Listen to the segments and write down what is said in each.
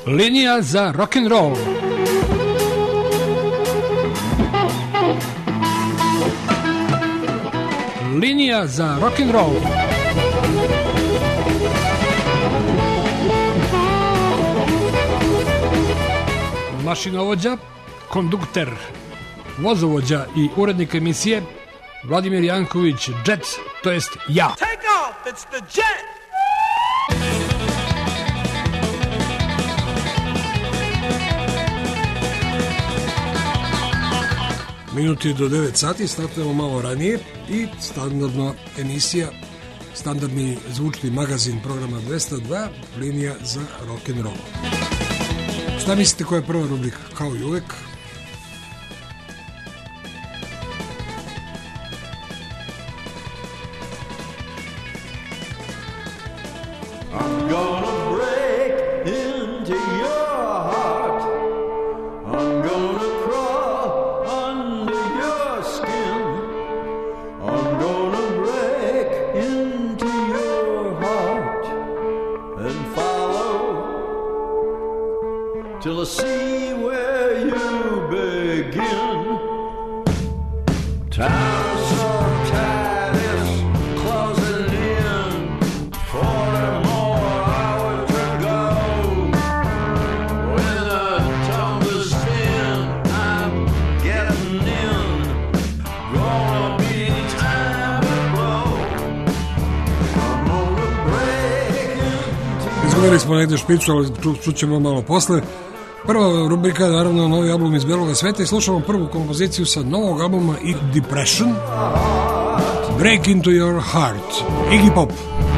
Linija za rock'n'roll. Linija za rock'n'roll. Mašinovođa, kondukter, vozovođa i urednik emisije Vladimir Janković, Jet, to jest ja. Take off, it's the Jet! Minuti do 9 sati, startujemo malo ranije i standardna emisija, standardni zvučni magazin programa 202, linija za rock'n'roll. Šta mislite koja je prva rubrika? Kao i uvek. Till I see where you begin. Time so tight is closing in. 40 more hours to go. When the tongue is thin, I'm getting in. Gonna be time to blow. I'm gonna break into. Izgledali smo negde špicu, ali čućemo malo posle. Prva rubrika je naravno novi album iz belog sveta i slušamo prvu kompoziciju sa novog albuma Depression, Break Into Your Heart, Iggy Pop.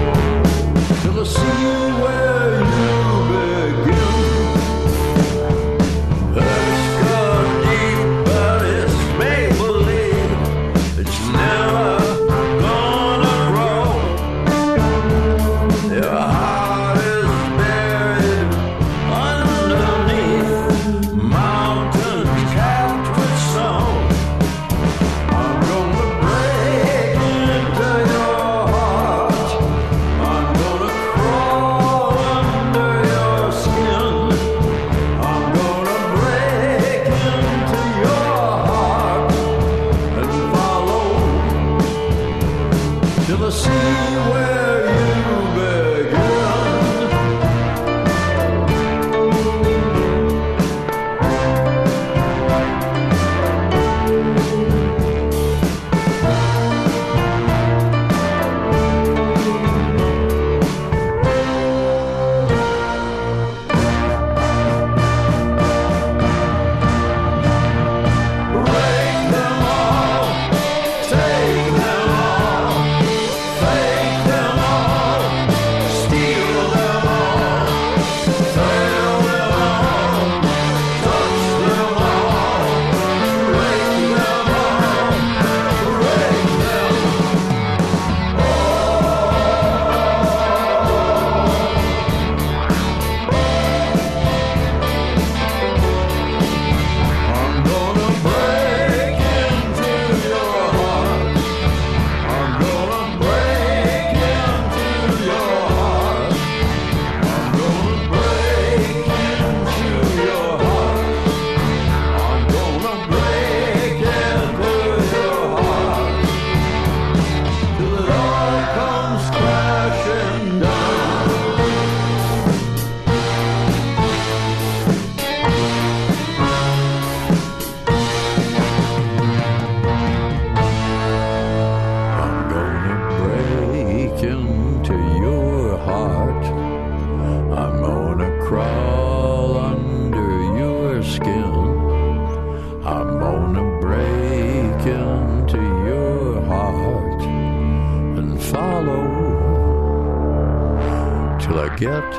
Get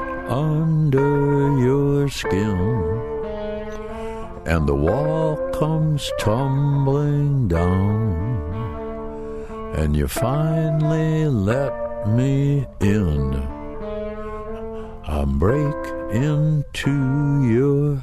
under your skin, and the wall comes tumbling down, and you finally let me in. I break into your.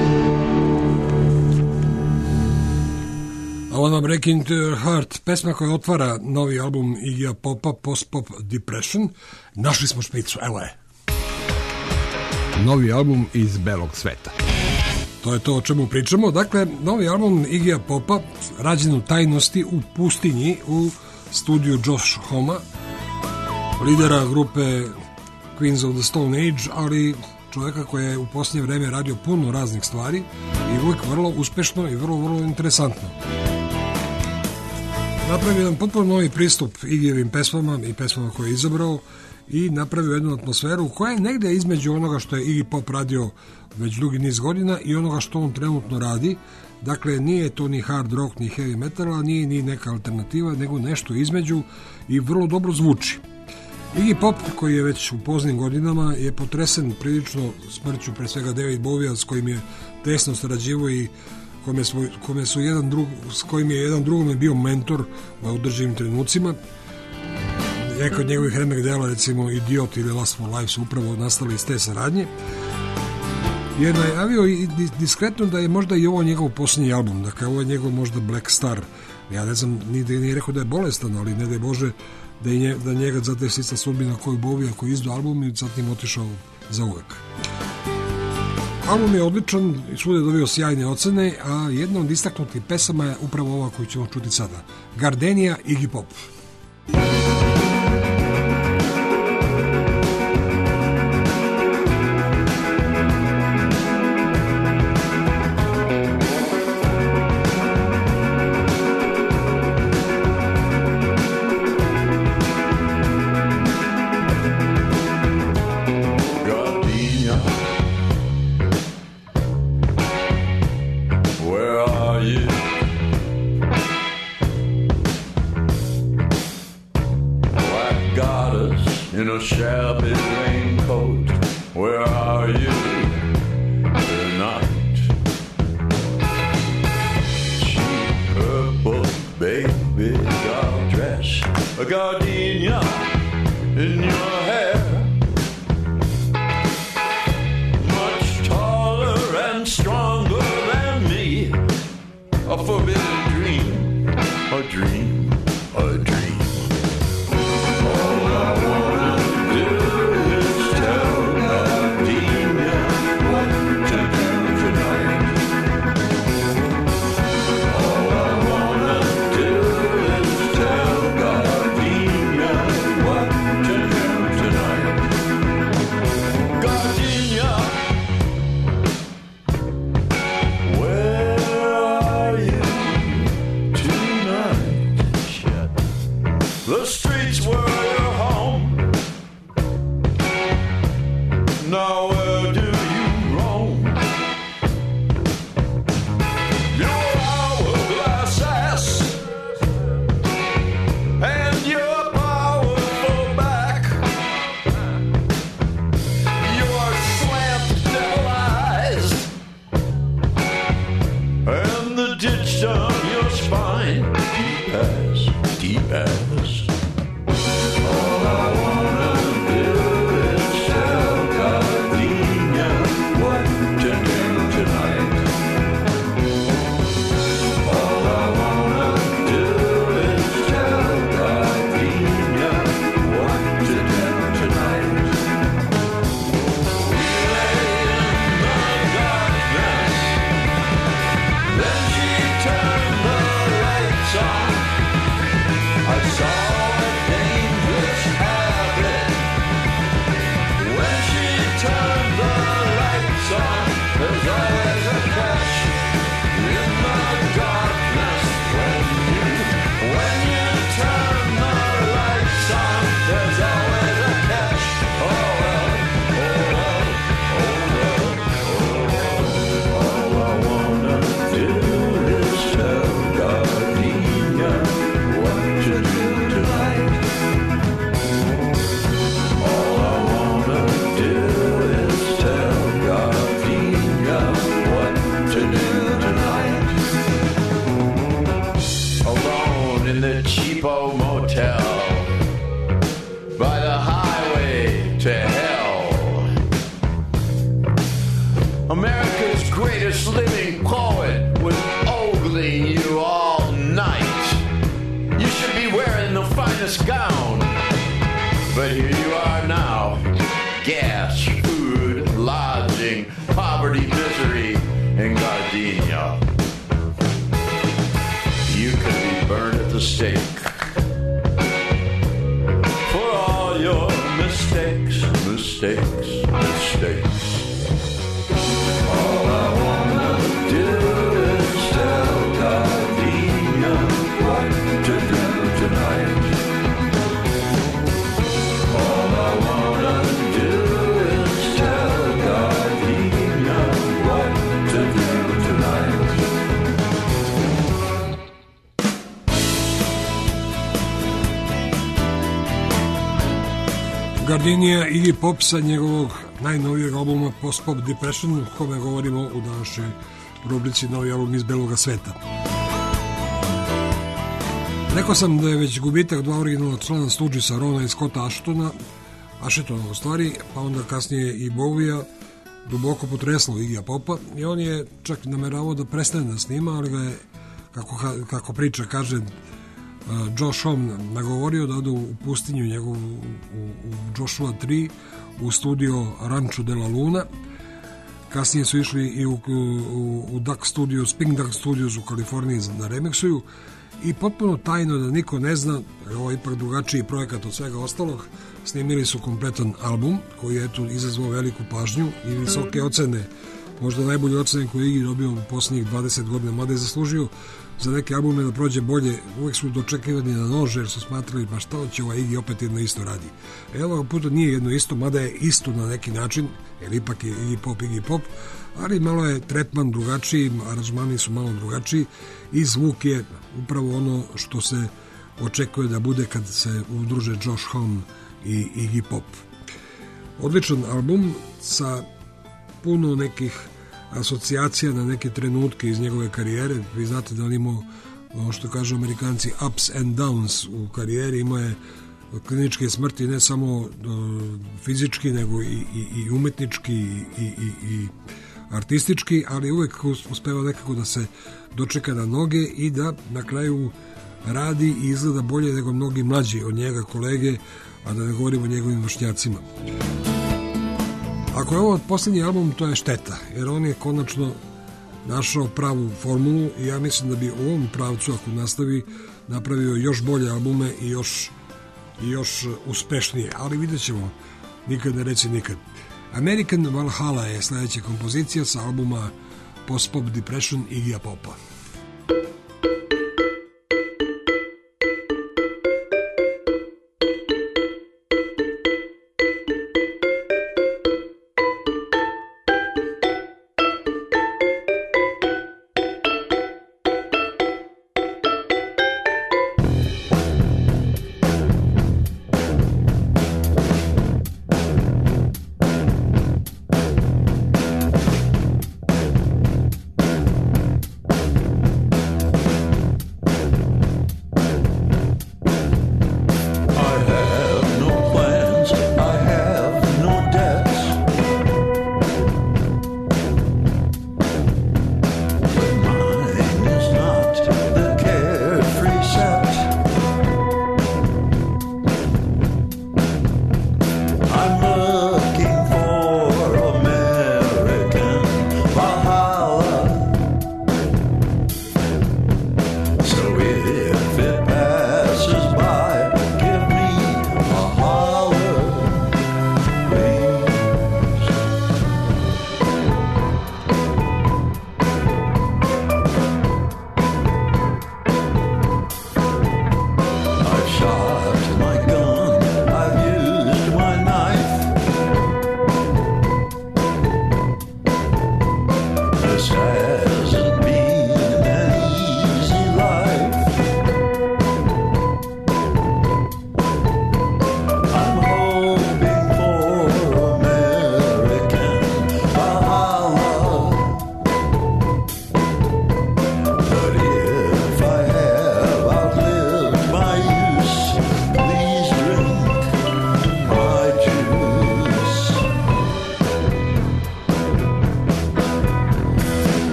Ovo na Break Into Your Heart, pesma koja otvara novi album Iggy Popa, Post Pop Depression. Našli smo špicu, evo je. novi album iz belog sveta. To je to o čemu pričamo. Dakle, novi album Iggyja Popa, rađen u tajnosti u pustinji u studiju Josh Homme, lidera grupe Queens of the Stone Age, ali čovjeka koji je u posljednje vreme radio puno raznih stvari i uvijek vrlo uspešno i vrlo interesantno. Napravio jedan potpuno novi pristup Iggyjevim pesmama i pesmama koje je izabrao i napravio jednu atmosferu koja je negdje između onoga što je Iggy Pop radio već dugi niz godina i onoga što on trenutno radi. Dakle, nije to ni hard rock, ni heavy metal, a nije ni neka alternativa, nego nešto između i vrlo dobro zvuči. Iggy Pop, koji je već u poznim godinama, je potresen prilično smrću pre svega David Bowija, s kojim je tesno sarađivao i s kojim je jedan drugom bio mentor u određenim trenucima. Neka od njegovih remek dela, recimo Idiot ili Last for Life, su upravo nastali iz te saradnje. Je najavio i diskretno da je možda i ovo njegov posljednji album, dakle ovo je njegov možda Black Star. Ja ne znam, nije rekao da je bolestan, ali ne daj Bože da njega zadesi ista sudbina koju Bowija koji izdao album i sad njim otišao za uvek. Album je odličan i svud je dobio sjajne ocene, a jedna od istaknutih pesama je upravo ova koju ćemo čuti sada. Gardenia, Iggy Pop. In a shabby raincoat, where are you tonight? Cheap purple baby doll dress, a gardenia in your hair, much taller and stronger than me, a forbidden dream, a dream, a dream. Tonight mistakes, mistakes, mistakes. All I wanna do is tell Gardenia what to do tonight. All I wanna do is tell Gardenia what to do tonight. Gardenia Iggy Pop sa njegovog najnovijeg albuma Post Pop Depression, o kome govorimo u današnjoj rubrici Novi album iz beloga sveta. Rekao sam da je već gubitak dva originalna člana Stooges'a, Rona i Scotta Ashetona u stvari, pa onda kasnije i Bowija, duboko potreslo Iggyja Popa i on je čak nameravao da prestane da snima, ali ga je, kako priča kaže, Josh Homme nagovorio da ode u pustinju njegovu u Joshua 3 u studio Rancho de la Luna. Kasnije su išli i u Duck Studios, Pink Duck Studios u Kaliforniji na remiksuju i potpuno tajno da niko ne zna, ovo je ipak drugačiji projekat od svega ostalog, snimili su kompletan album koji je eto izazvao veliku pažnju i visoke ocene, možda najbolje ocene koje Iggy dobio u poslednjih 20 godina, mada je zaslužio za neke albume da prođe bolje, uvek su dočekivani na nože jer su smatrali pa šta će ovaj Iggy opet jedno isto radi. Evo puta nije jedno isto, mada je isto na neki način, jer ipak je Iggy Pop, ali malo je tretman drugačiji, aranžmani su malo drugačiji i zvuk je upravo ono što se očekuje da bude kad se udruže Josh Homme i Iggy Pop. Odličan album sa puno nekih asocijacija na neke trenutke iz njegove karijere. Vi znate da on imao, ono što kažu Amerikanci, ups and downs u karijeri, imao je kliničke smrti ne samo fizički, nego i umetnički i artistički, ali uvek uspeva nekako da se dočeka na noge i da na kraju radi i izgleda bolje nego mnogi mlađi od njega kolege, a da ne govorimo o njegovim vršnjacima. Ako je ovo posljednji album, to je šteta, jer on je konačno našao pravu formulu i ja mislim da bi u ovom pravcu, ako nastavi, napravio još bolje albume i još uspešnije, ali vidjet ćemo, nikad ne reci nikad. American Valhalla je sledeća kompozicija sa albuma Post Pop Depression Iggyja Popa.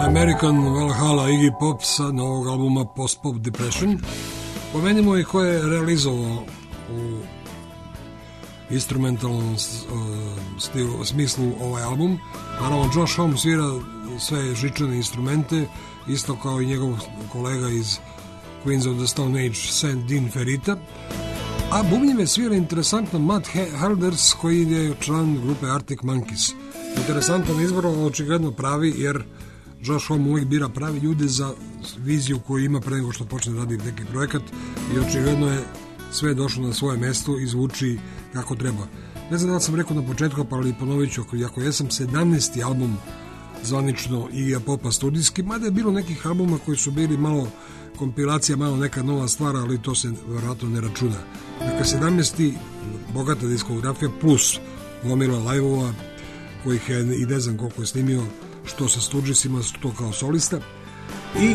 American Valhalla Iggy Pop sa novog albuma Post Pop Depression. Pomenimo i ko je realizovao u instrumentalnom smislu ovaj album. Naravno, Josh Homme svira sve žičane instrumente, isto kao i njegov kolega iz Queens of the Stone Age, Saint Dean Ferrita. A bubnjeve svira interesantno Matt Helders, koji je član grupe Arctic Monkeys. Interesantan izbor, očigledno pravi, jer Josh Homme uvijek bira pravi ljude za viziju koju ima pre nego što počne raditi neki projekat i očigledno je sve došlo na svoje mesto i zvuči kako treba. Ne znam da sam rekao na početku, pa ali ponovit ću, ako jesam 17. album zvanično Iggy Popa studijski, mada je bilo nekih albuma koji su bili malo kompilacija, malo neka nova stvar, ali to se vjerojatno ne računa. Dakle, 17. bogata diskografija plus gomila live-ova, kojih je i ne znam koliko je snimio, što sa Stoogesima, što kao solista. I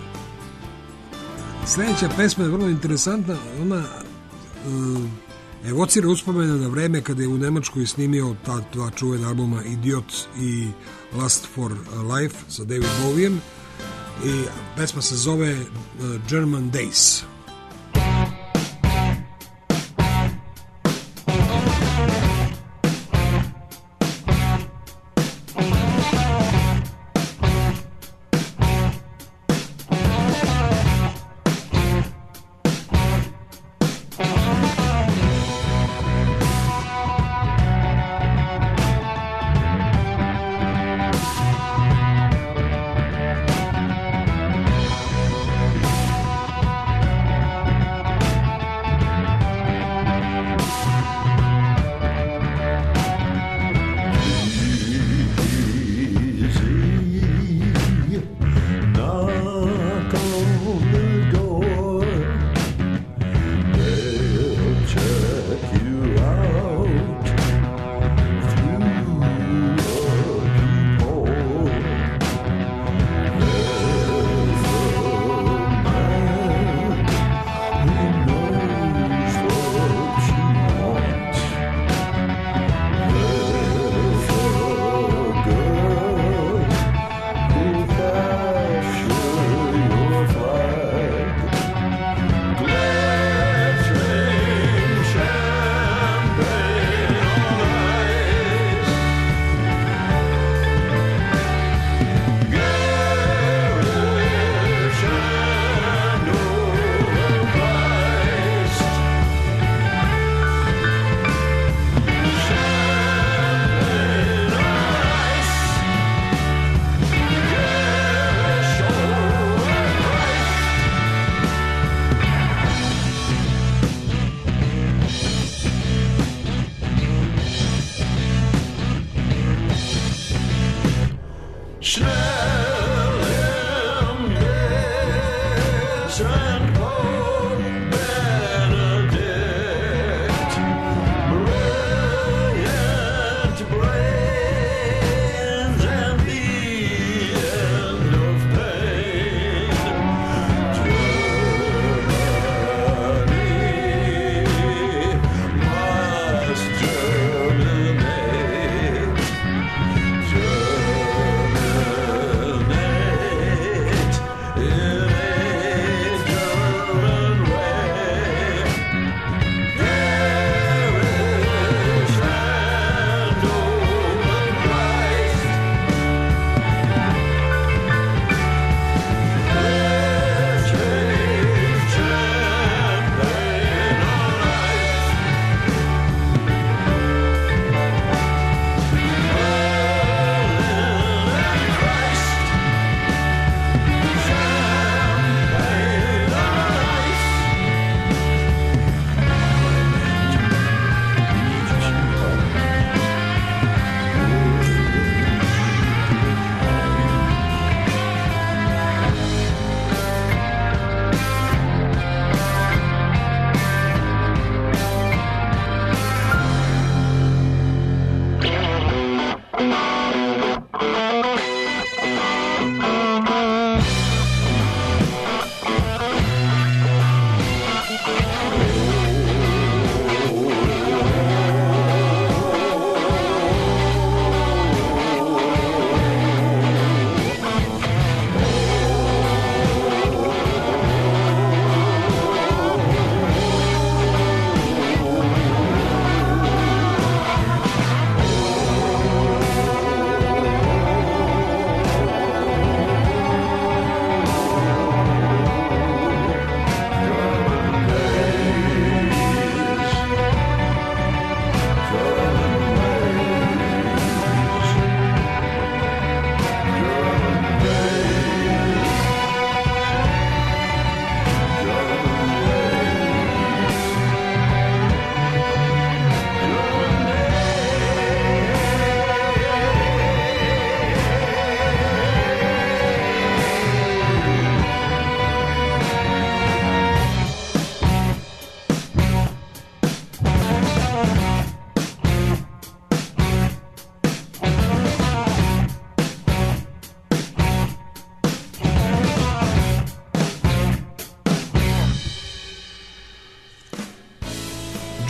sljedeća pesma je vrlo interesantna, ona evocira uspomene na vreme kada je u Nemačkoj snimio ta dva čuvena albuma Idiot i Lust for Life sa David Bowiem i pesma se zove German Days.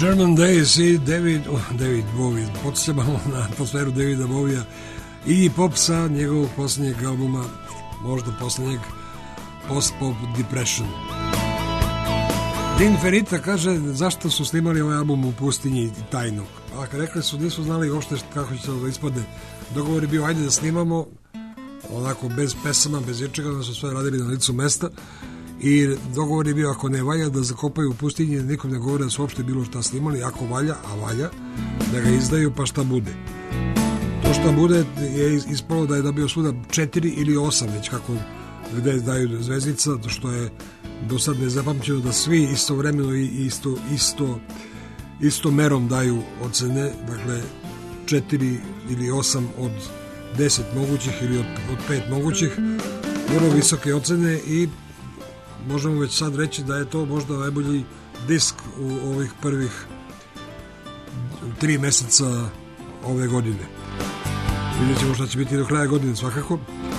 German Days i David Bowie. Podsjeća malo na atmosferu Davida Bovija i pop sa njegovog posljednjeg albuma, možda posljednjeg, Post-Pop Depression. Dean Ferrita kaže zašto su snimali ovaj album u pustinji tajno. A rekli su, nisu znali uopšte kako će to ispadne. Dogovor je bio, ajde da snimamo onako bez pesama, bez ičega, da su sve radili na licu mesta. I dogovor je bio, ako ne valja, da zakopaju u pustinji, nikom ne govore da su uopšte bilo šta snimali, ako valja, a valja, da ga izdaju, pa šta bude. To šta bude je ispalo da je dobio svuda 4 ili 8, već kako gde daju zvezdica, što je do sad nezapamćeno da svi istovremeno i isto merom daju ocene, dakle 4 ili 8 od 10 mogućih ili od 5 mogućih, vrlo visoke ocene i možemo već sad reći da je to možda najbolji disk u ovih prvih 3 meseca ove godine. Vidjet ćemo šta će biti do kraja godine svakako.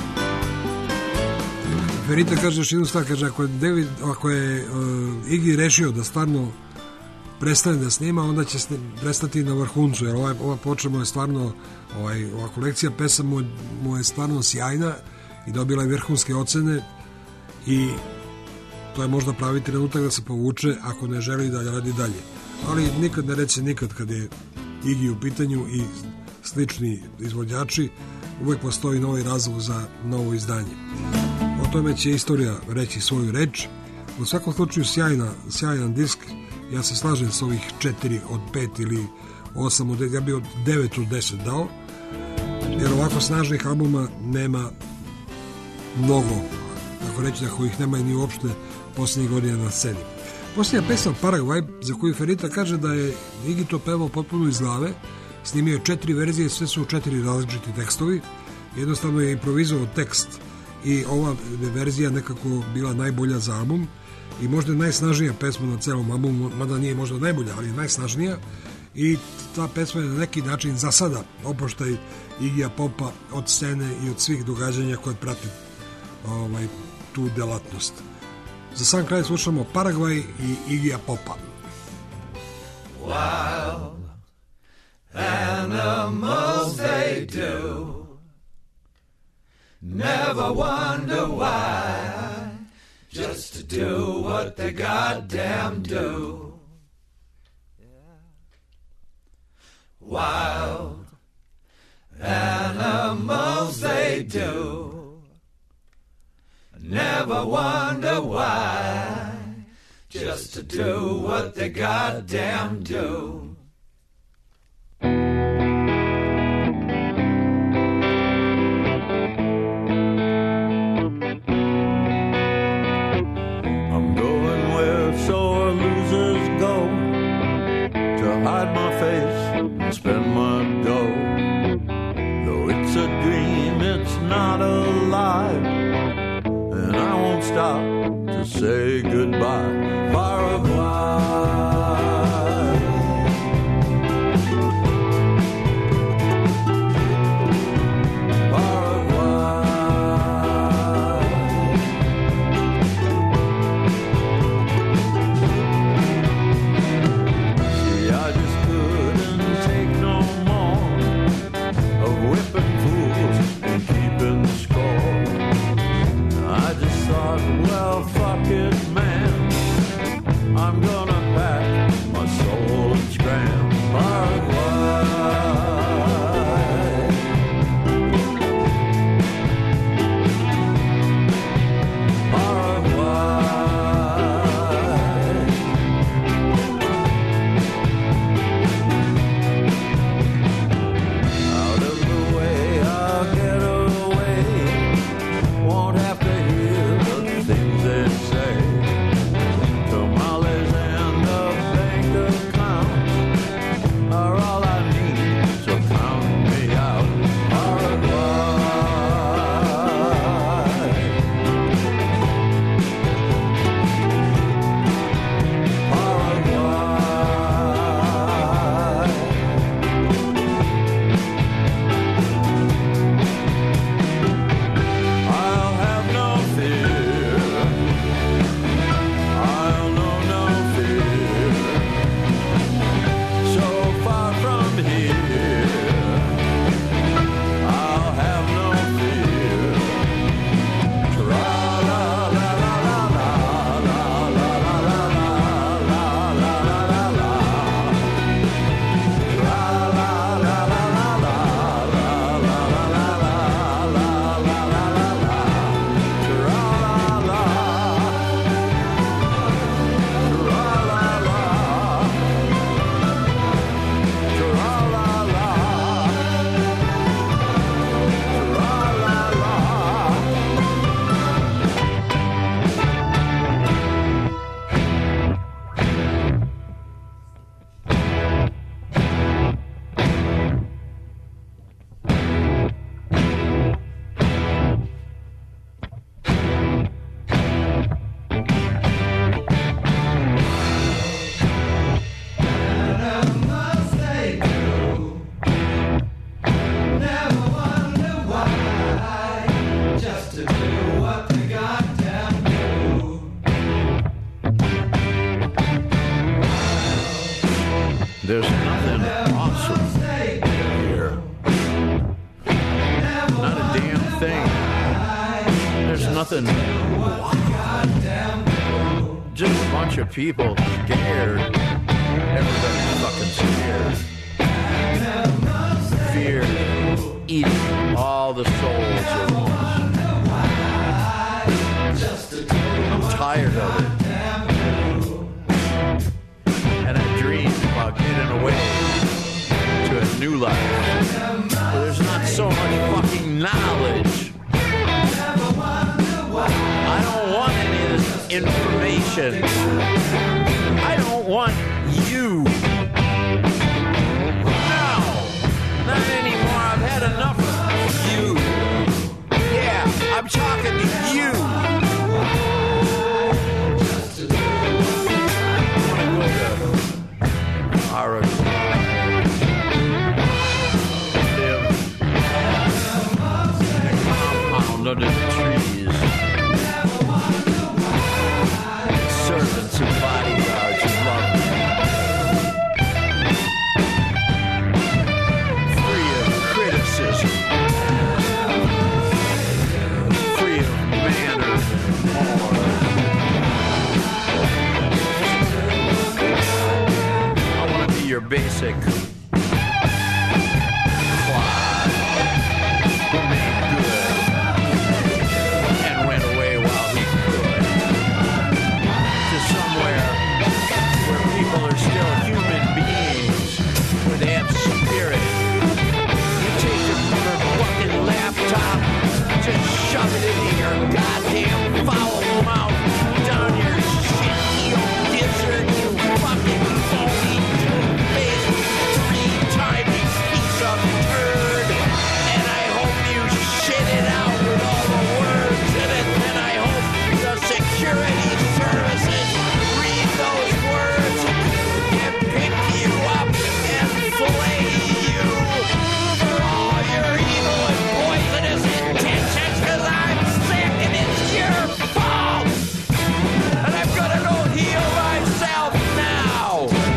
Ferrita kaže još jednu stvar, kaže ako je Iggy rešio da stvarno prestane da snima, onda će prestati na vrhuncu, jer ova poča mu je stvarno, ova kolekcija pesama mu je stvarno sjajna i dobila je vrhunske ocene i to je možda pravi trenutak da se povuče ako ne želi da radi dalje. Ali nikad ne reći nikad kad je Iggy u pitanju i slični izvođači, uvek postoji novi razlog za novo izdanje. O tome će istorija reći svoju reč. U svakom slučaju sjajan disk. Ja se slažem s ovih 4 od 5 ili 8 od 10, ja bi od 9 od 10 dao, jer ovako snažnih albuma nema mnogo, tako reći da kojih nema ni uopšte posljednjih godina na sceni. Posljednja pesma Paraguay, za koju Ferrita kaže da je Iggy to pevao potpuno iz glave, snimio je 4 verzije, sve su 4 različiti tekstovi, jednostavno je improvizovao tekst i ova verzija nekako bila najbolja za album i možda je najsnažnija pesma na celom albumu, mada nije možda najbolja, ali je najsnažnija i ta pesma je na neki način za sada oproštaj Iggyja Popa od scene i od svih događanja koje prati tu delatnost. Za sam kraj slušamo Paraguay i Iggyja Popa. Wild animals they do, never wonder why, just to do what they goddamn do. Wild animals they do, never wonder why, just to do what they goddamn do. Hide my face and spend my dough. Though it's a dream, it's not a lie, and I won't stop to say goodbye. Paraguay. Well, fuck it, man. There's nothing awesome here. Not a damn thing. There's nothing wild. Just a bunch of people scared. Everybody's fucking scared. Fear eating all the souls at once. I'm tired of it. And I dream about getting away to a new life where there's not so much fucking knowledge. I don't want any of this information. I don't want you. No, not anymore. I've had enough of you. Yeah, I'm talking to you. Under the trees, servants and bodyguards who love me, free of criticism, free of manners and more. I want to be your basic shove it into your goddamn foul mouth, down your shit, gizzard, you fucking phony, two-faced, three-timing piece of turd. And I hope you shit it out with all the words in it. And I hope the security services read those words and pick you up and flay you for all your evil and poisonous intentions. I'm sick and it's your fault. And I'm gonna go heal myself now.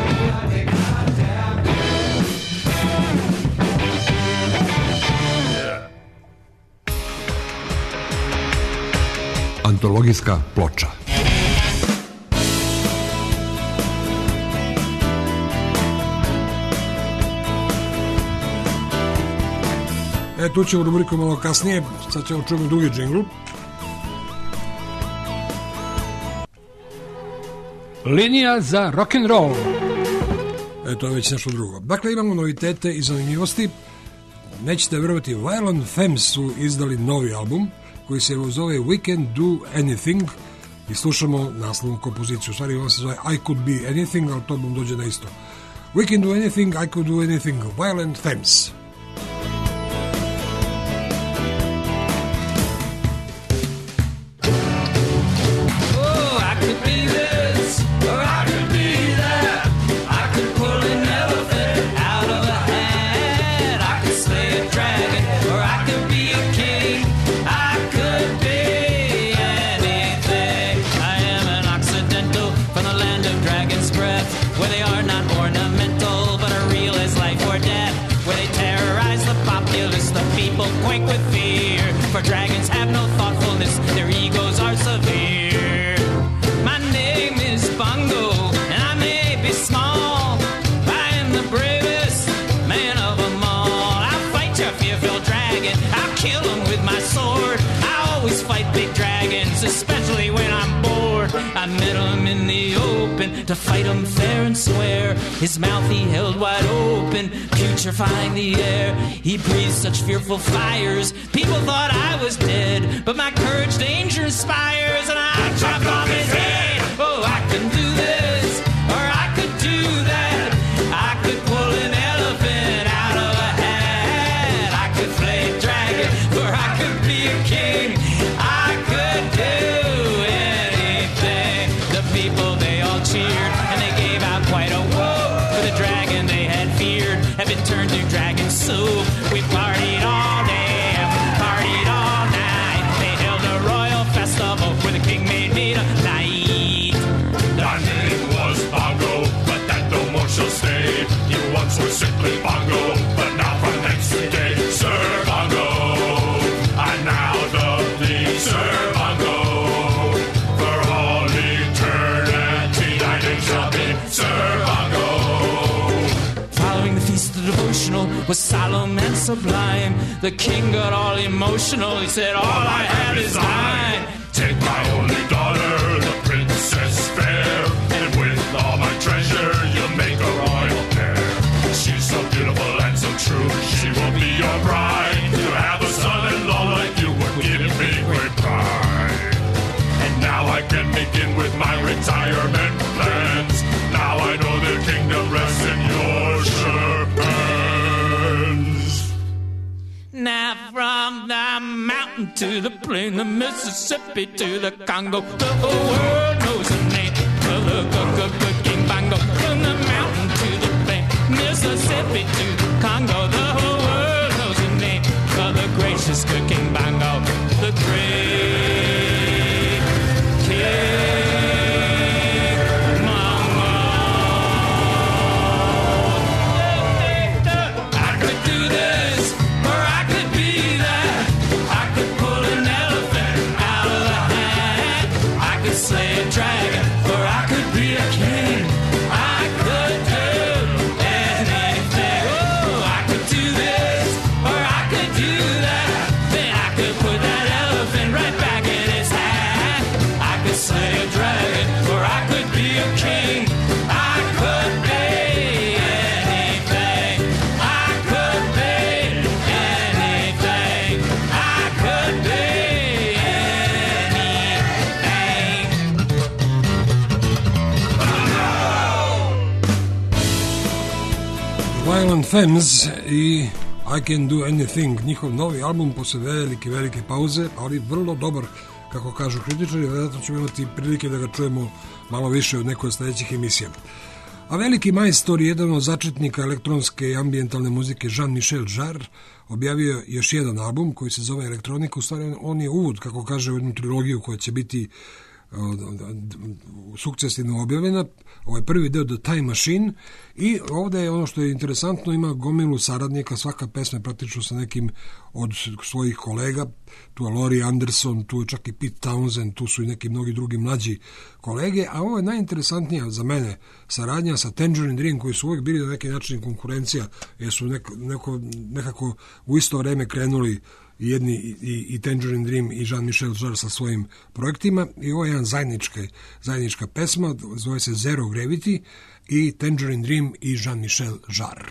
Antologijska ploča. Tu ćemo rubriku malo kasnije, sad ćemo čujemo drugi džingl. Linija za rock'n'roll. To je već nešto drugo. Dakle, imamo novitete i zanimljivosti. Nećete verovati, Violent Femmes su izdali novi album koji se zove We Can Do Anything i slušamo naslovnu kompoziciju. U stvari, ovo se zove I Could Be Anything, ali to bom dođe na isto. We Can Do Anything, I Could Do Anything, Violent Femmes. Quake with fear, for dragons have no thoughtfulness, their egos are severe. My name is Bongo, and I may be small, I am the bravest man of them all. I'll fight your fearful dragon, I'll kill him with my sword. I always fight big dragons, especially when I'm bored. I met him in the open, to fight him fair and square. His mouth he held wide open, putrefying the air. He breathed such fearful fires, people thought I was dead. But my courage danger inspires, and I chopped off his head. Oh, I can do this, or I could do that. I could pull an elephant out of a hat. I could play a dragon, or I could be a king. I could do anything. The people, they all cheered, and they gave out quite a whoop. For the dragon they had feared had been turned to dragon soup. We partied all day and partied all night. They held a royal festival where the king made me tonight. My name was Bongo, but that no more shall stay. was solemn and sublime. The king got all emotional. He said, all I have is mine. Take my only daughter, the princess fair, and with all my treasure you'll make a royal pair. She's so beautiful and so true, she will be your bride. To have a son-in-law like you would give me great pride. And now I can begin with my retirement plans. Now I know the kingdom rests in your sure hands. Now from the mountain to the plain, the Mississippi to the Congo, the whole world knows the name of the King Bongo. From the mountain to the plain, Mississippi to the Congo, the whole world knows the name of the gracious King Bongo, the great King. Violent Femmes i I Can Do Anything, njihov novi album posle velike pauze, ali vrlo dobar, kako kažu kritičari. Vjerojatno ćemo imati prilike da ga čujemo malo više od nekoj sledećih emisija. A veliki majstor, jedan od začetnika elektronske i ambijentalne muzike, Jean-Michel Jarre, objavio još jedan album koji se zove Elektronika. U stvari on je uvod, kako kaže, u jednu trilogiju koja će biti sukcesivno objavljena. Ovo je prvi deo The Time Machine i ovde je ono što je interesantno, ima gomilu saradnika, svaka pesma je praktično sa nekim od svojih kolega. Tu je Laurie Anderson, tu je čak i Pete Townsend, tu su i neki mnogi drugi mlađi kolege, a ovo je najinteresantnija za mene saradnja sa Tangerine Dream, koji su uvijek bili na neki način konkurencija, jer su nekako u isto vreme krenuli jedni i Tangerine Dream i Jean-Michel Jarre sa svojim projektima, i ovo je jedan zajednička pesma, zove se Zero Gravity, i Tangerine Dream i Jean-Michel Jarre.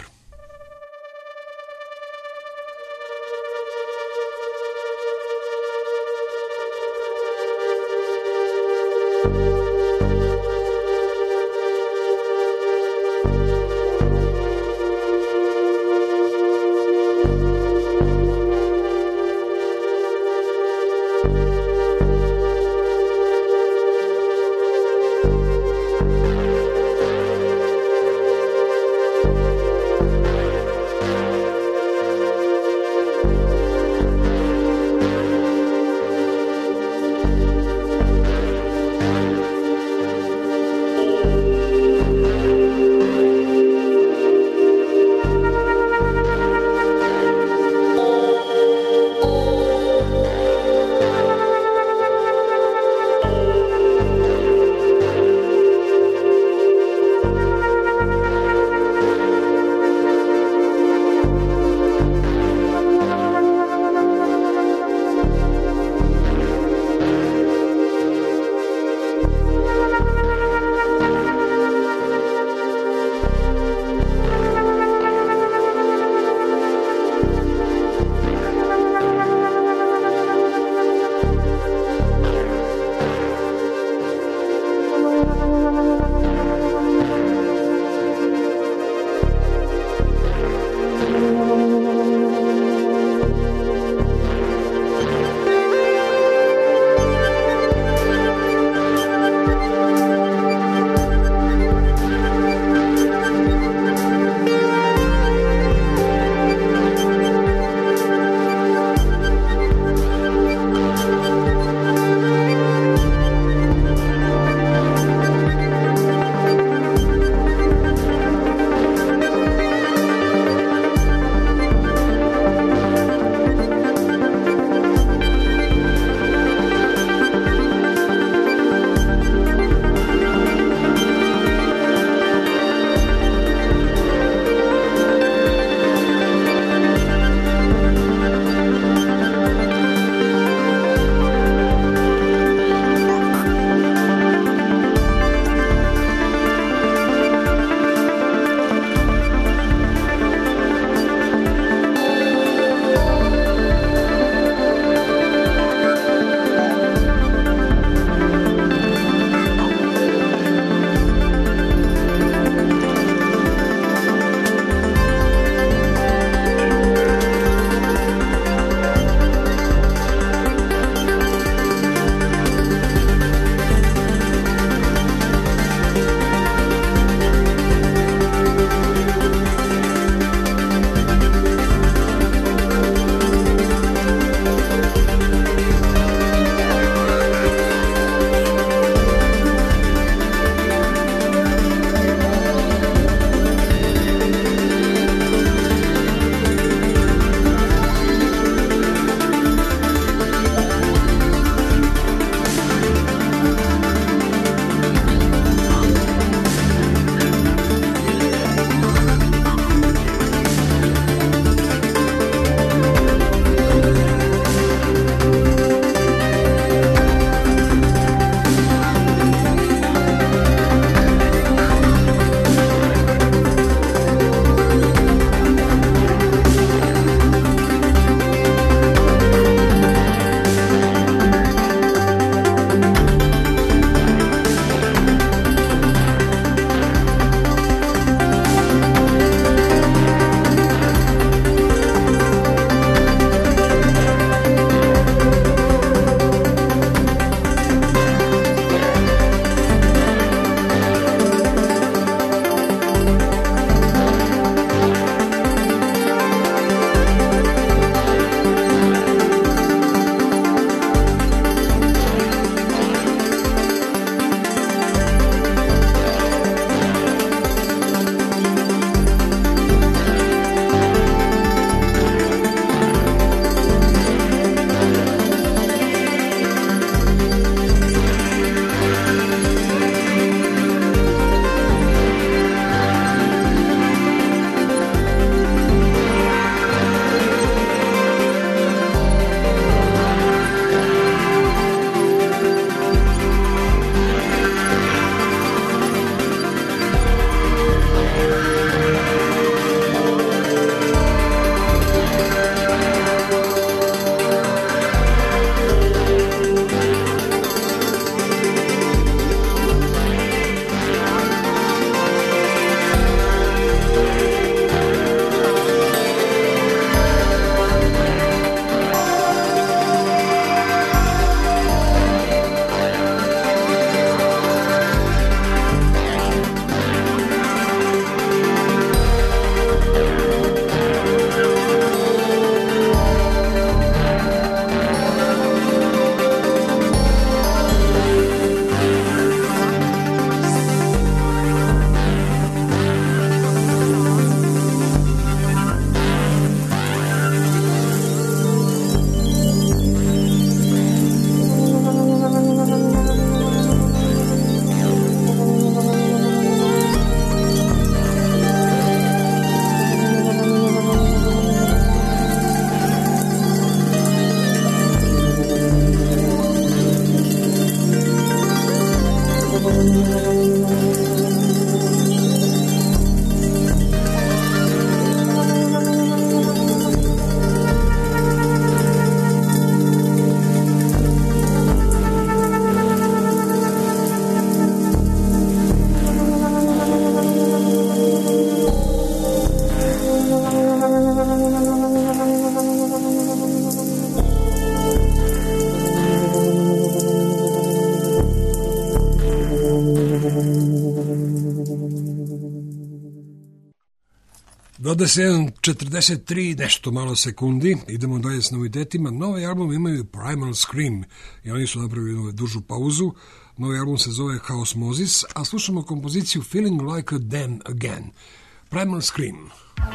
21:43, nešto malo sekundi, idemo dalje s novitetima. Novi album imaju Primal Scream i oni su napravili jednu dužu pauzu. Novi album se zove Chaosmosis, a slušamo kompoziciju Feeling Like a Damn Again. Primal Scream.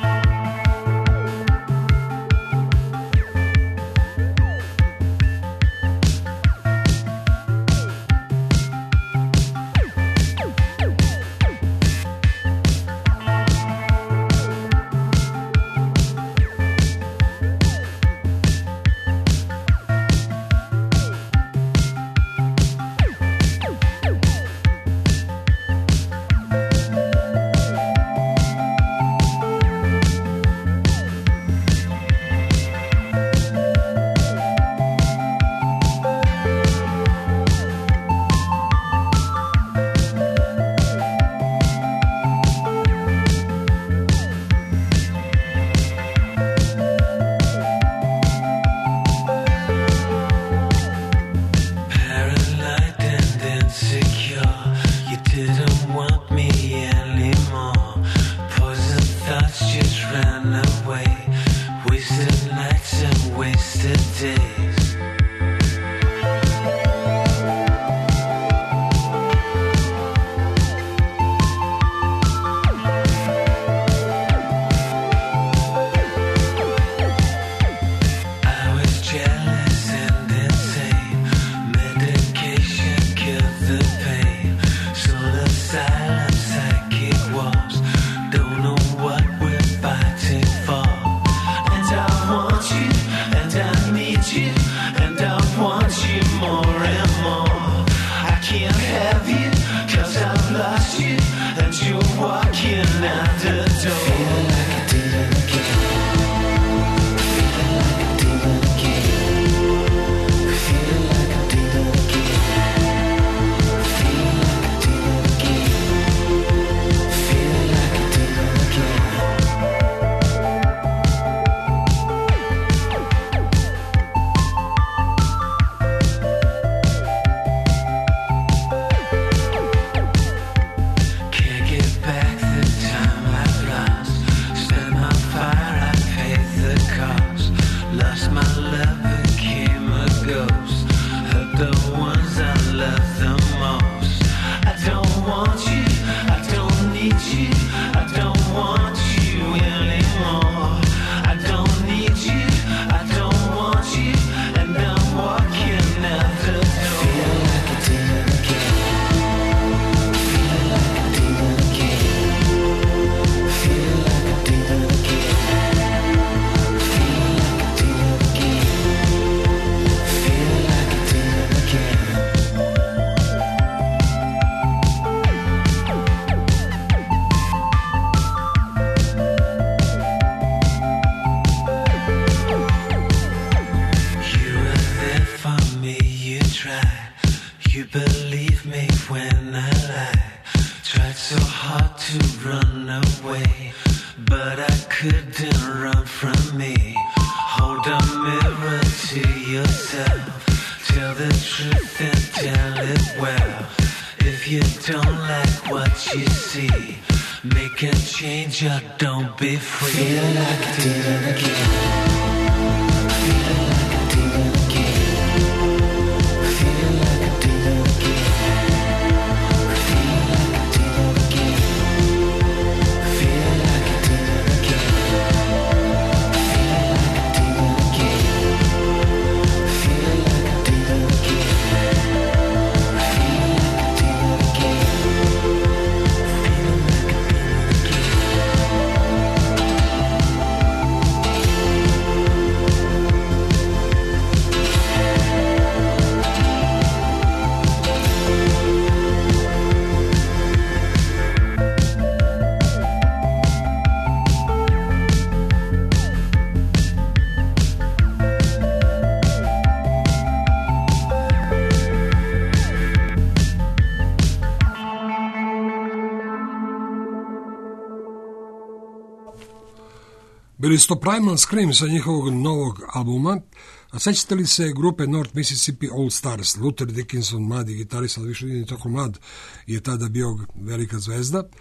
Bili su to Primal Scream sa njihovog novog albuma. A sećate li se grupe North Mississippi All Stars? Luther Dickinson, mladi gitarista, ali više nije tako mlad, je tada bio velika zvezda.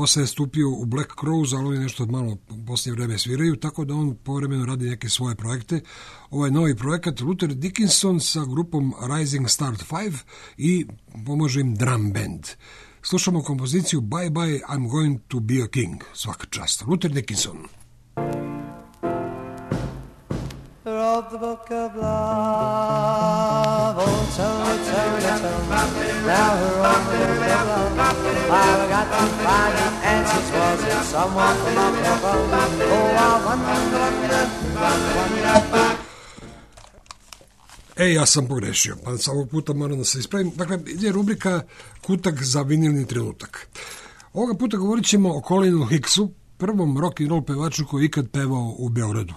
posle je stupio u Black Crowes, ali oni nešto malo u posljednje vreme sviraju, tako da on povremeno radi neke svoje projekte. Ovaj novi projekat Luther Dickinson sa grupom Rising Star 5 i pomože im drum band. Slušamo kompoziciju Bye Bye, I'm Going to Be a King. Svaka čast. Luther Dickinson. Wrote the book of love. Oh, tell me, tell me, tell me. Now who wrote the book of love? I've got to find the answers. Was it someone from up above? Oh, I wonder. Ja sam pogrešio, pa sa ovog puta moram da se ispravim. Dakle, ide rubrika Kutak za vinilni trenutak. Ovoga puta govorit ćemo o Colinu Hicksu, prvom rock and roll pevaču koji je ikad pevao u Beogradu.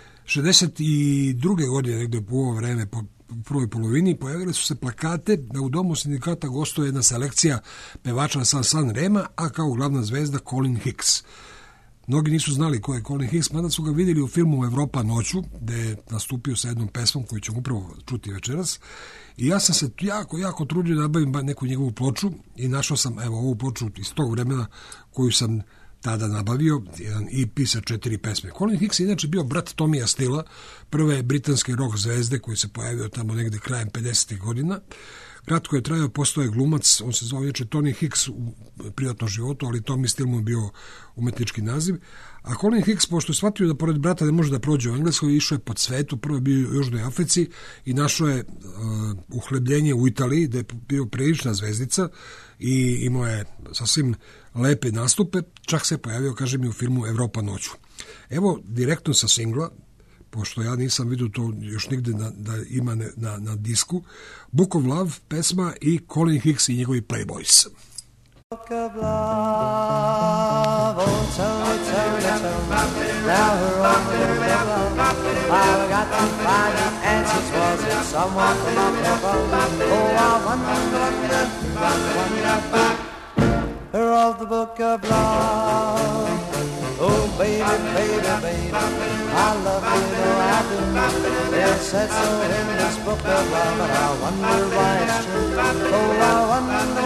62. godine, negde po ovo vreme, po prvoj polovini, pojavile su se plakate da u Domu sindikata gostuje jedna selekcija pevača sa San Rema, a kao glavna zvezda Colin Hicks. Mnogi nisu znali ko je Colin Hicks, mada su ga vidjeli u filmu Evropa noću, gde je nastupio sa jednom pesmom koju ćemo upravo čuti večeras. I ja sam se jako trudio da nabavim neku njegovu ploču i našao sam ovu ploču iz tog vremena koju sam tada nabavio, jedan EP sa 4 pesme. Colin Hicks je inače bio brat Tomija Stilla, prve britanske rock zvezde koji se pojavio tamo negde krajem 50. godina. Kratko je trajao, postoje glumac, on se zove inače Tony Hicks u privatnom životu, ali Tommy Still mu je bio umetnički naziv. A Colin Hicks, pošto je shvatio da pored brata ne može da prođe u Engleskoj, išao je pod svetu, prvo je bio u Južnoj Africi i našao je uhlebljenje u Italiji, gde je bio prilična zvezdica i imao je sasvim lepe nastupe, čak se pojavio, kažem, i u filmu Evropa noću. Evo, direktno sa singla, pošto ja nisam vidio to još nigde da ima na disku, Book of Love, pesma i Colin Hicks i njegovi Playboys. Book of love, oh tell me, tell me, tell me, now who wrote the book of love? I've got to find the answers, was it someone from up above? Oh, I wonder, who wrote the book of love? Oh baby, baby, baby, I love you, know I do. It said so in this book of love, and I wonder why it's true. Oh, I wonder,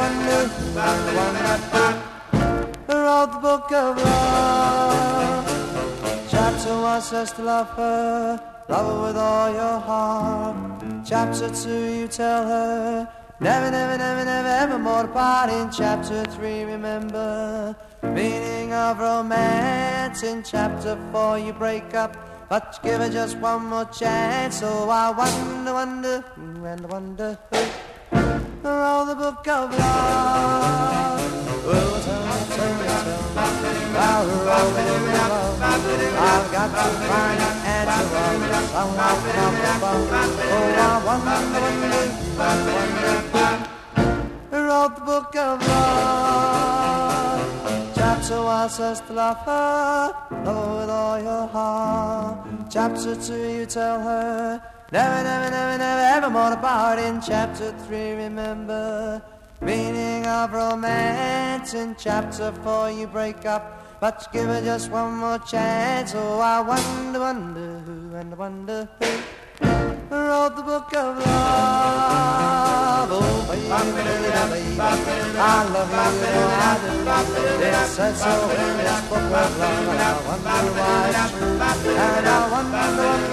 who wrote the book of love? Chapter 1 says to love her, love her with all your heart. Chapter 2 you tell her, never, never, never, never, ever more to part. In chapter 3 remember, meaning of romance. In chapter 4 you break up, but you give her just one more chance. So I wonder, wonder, and wonder who wrote the book of love. Oh, tell me, tell me, tell me, now who wrote the book of love? I've got to find an answer, was it someone from above? Oh, I wonder, wonder, who wrote the book of love? Chapter 1 says to love her, love her with all your heart. Chapter 2 you tell her, never, never, never, never, ever more to part. In chapter 3 remember, meaning of romance. In chapter 4 you break up, but you give her just one more chance. Oh, I wonder, wonder who, and wonder who wrote the book of love. Oh baby, baby, baby, I love you, know I do. It says so in this book of love, and I wonder why it's true. And I wonder,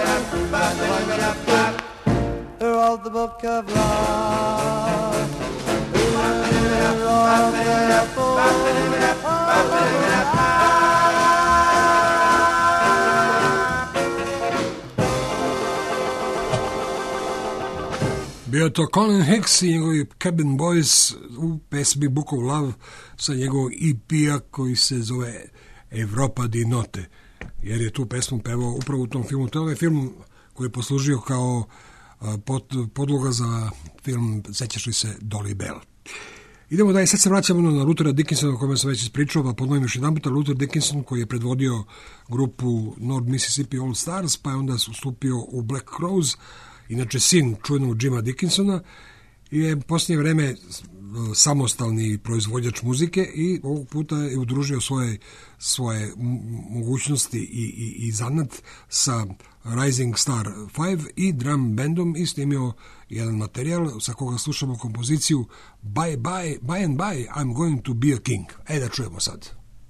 who wrote the book of love? Who wrote the book of love? Bio to Colin Hicks i njegovi Cabin Boys u pesmi Book of Love sa njegovog EP-a koji se zove Evropa di Note, jer je tu pesmu pevao upravo u tom filmu. To je film koji je poslužio kao podloga za film, sećaš li se, Dolly Bell. Idemo dalje, sad se vraćamo na Luthera Dickinsona o kome sam već ispričao, pa ponovim još jedan puta. Luther Dickinson koji je predvodio grupu North Mississippi All Stars, pa je onda ustupio u Black Crowes, inače sin čuvenog Jima Dickinsona, je posljednje vreme samostalni proizvođač muzike i ovog puta je udružio svoje mogućnosti i zanat sa Rising Star 5 i drum bandom i snimio jedan materijal sa koga slušamo kompoziciju Bye Bye, By and By, I'm Going to Be a King. Da čujemo sad.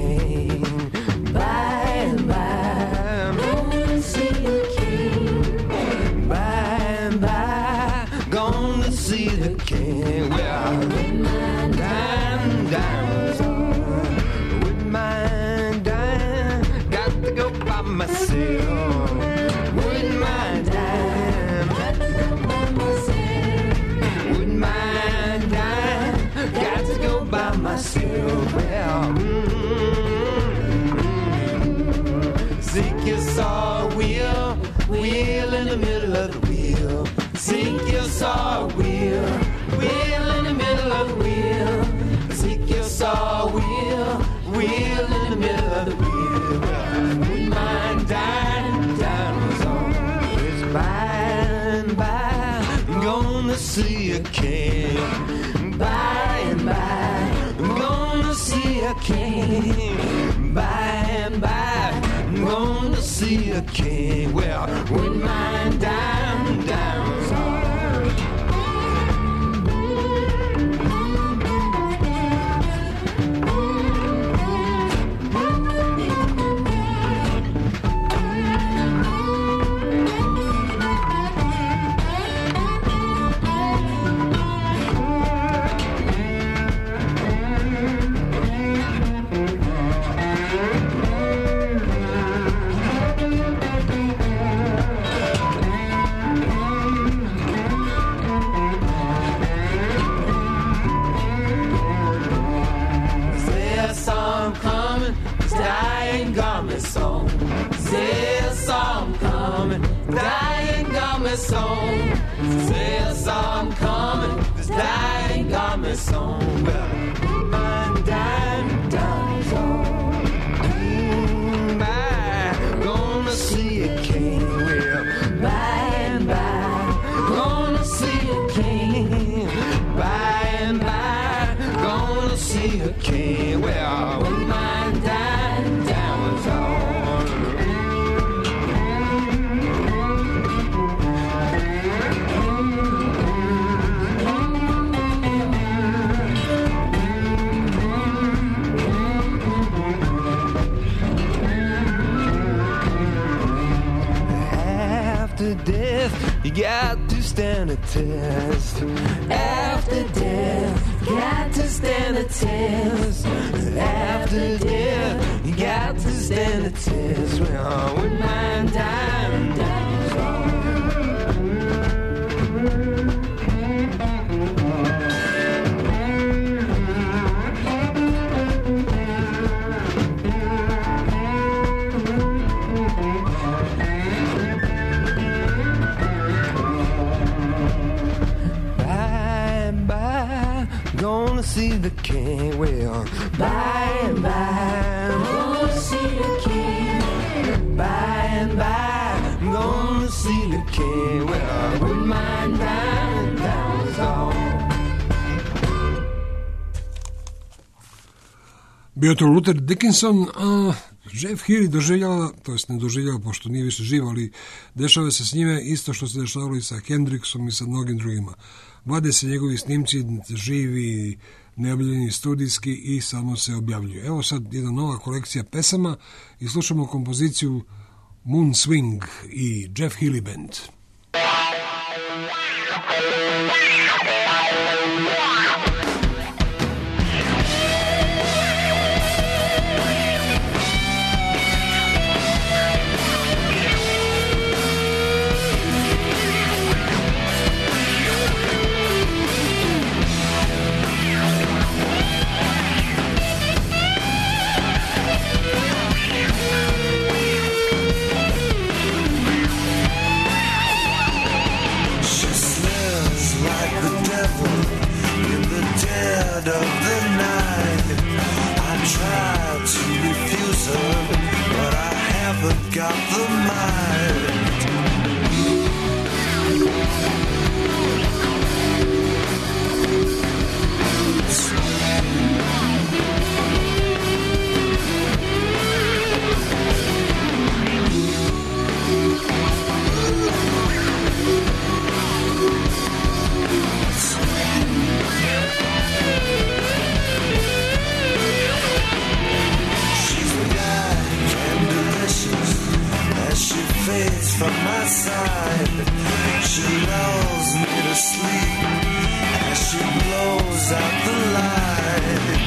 king. By and by, I'm gonna see the king. By and by, gonna see the king. Well, with my diamonds on, with my dime, got to go by myself. With my dime, got to go by myself. With my dime, got to go by myself. Well, seek your saw wheel, wheel in the middle of the wheel. Seek your saw wheel, wheel in the middle of the wheel. Seek your saw wheel, wheel in the middle of the wheel. With my diamonds on, it's by and by, I'm gonna see a king. By and by, I'm gonna see a king. By and by, I'm gonna see a king. Well, with my diamonds on. Song. Say a song coming, this dying got me song. Well, my diamonds on. By, gonna see a king. Well, by and by, gonna see a king. By and by, gonna see a king. Well, with my diamonds on. Death, you got to stand a test. After death, you got to stand a test. After death, you got to stand a test. Well, with my diamonds on. Gonna see the king. Well, by and by, I'm gonna see the king. By and by, I'm gonna see the king. Well, with my diamonds on. Bio to Luther Dickinson, a Jeff Healey doživljava, to jest ne doživljava pošto nije više živ, ali dešava se s njime isto što se dešavalo i sa Hendrixom i sa mnogim drugima. Vade se njegovi snimci, živi, neobjavljeni studijski i samo se objavljuju. Evo sad jedna nova kolekcija pesama i slušamo kompoziciju Moon Swing i Jeff Healey Band. Got the mind. from my side. She lulls me to sleep as she blows out the light.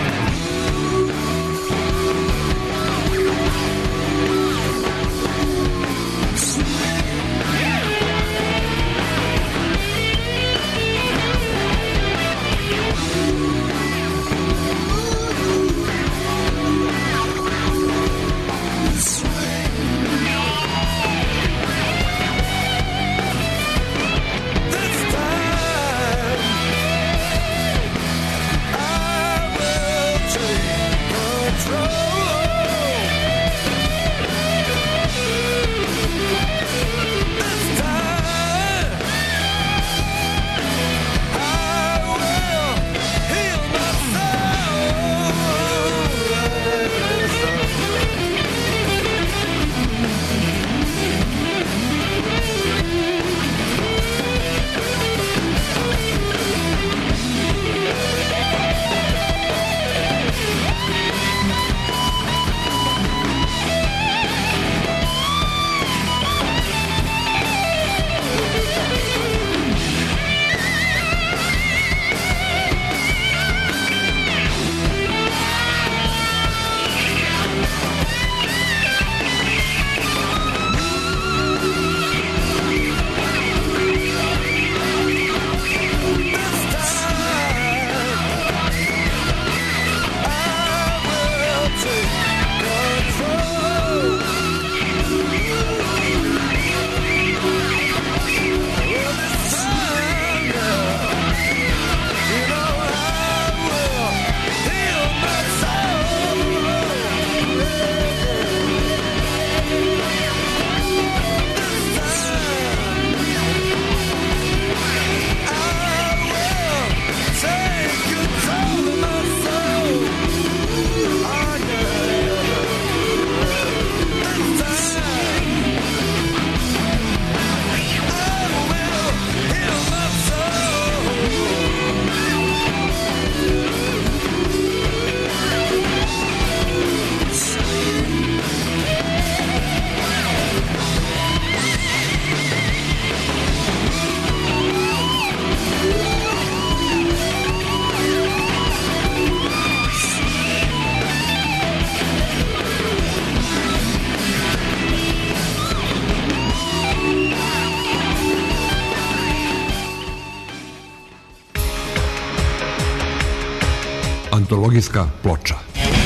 Antologijska ploča.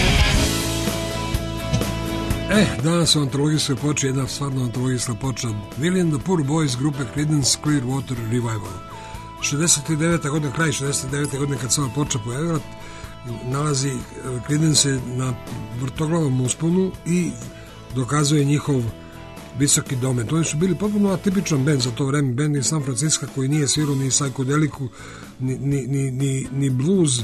Danas u antologijskoj ploči jedna stvarno antologijska ploča. Willie and the Poor Boys grupe Creedence Clearwater Revival. 69. godina, kraj 69. godine kad se ova ploča pojavila, nalazi Creedence na vrtoglavom usponu i dokazuje njihov visoki domet. Oni su bili potpuno atipičan bend za to vreme, bend iz San Francisco koji nije svirao ni psychodeliku, ni blues,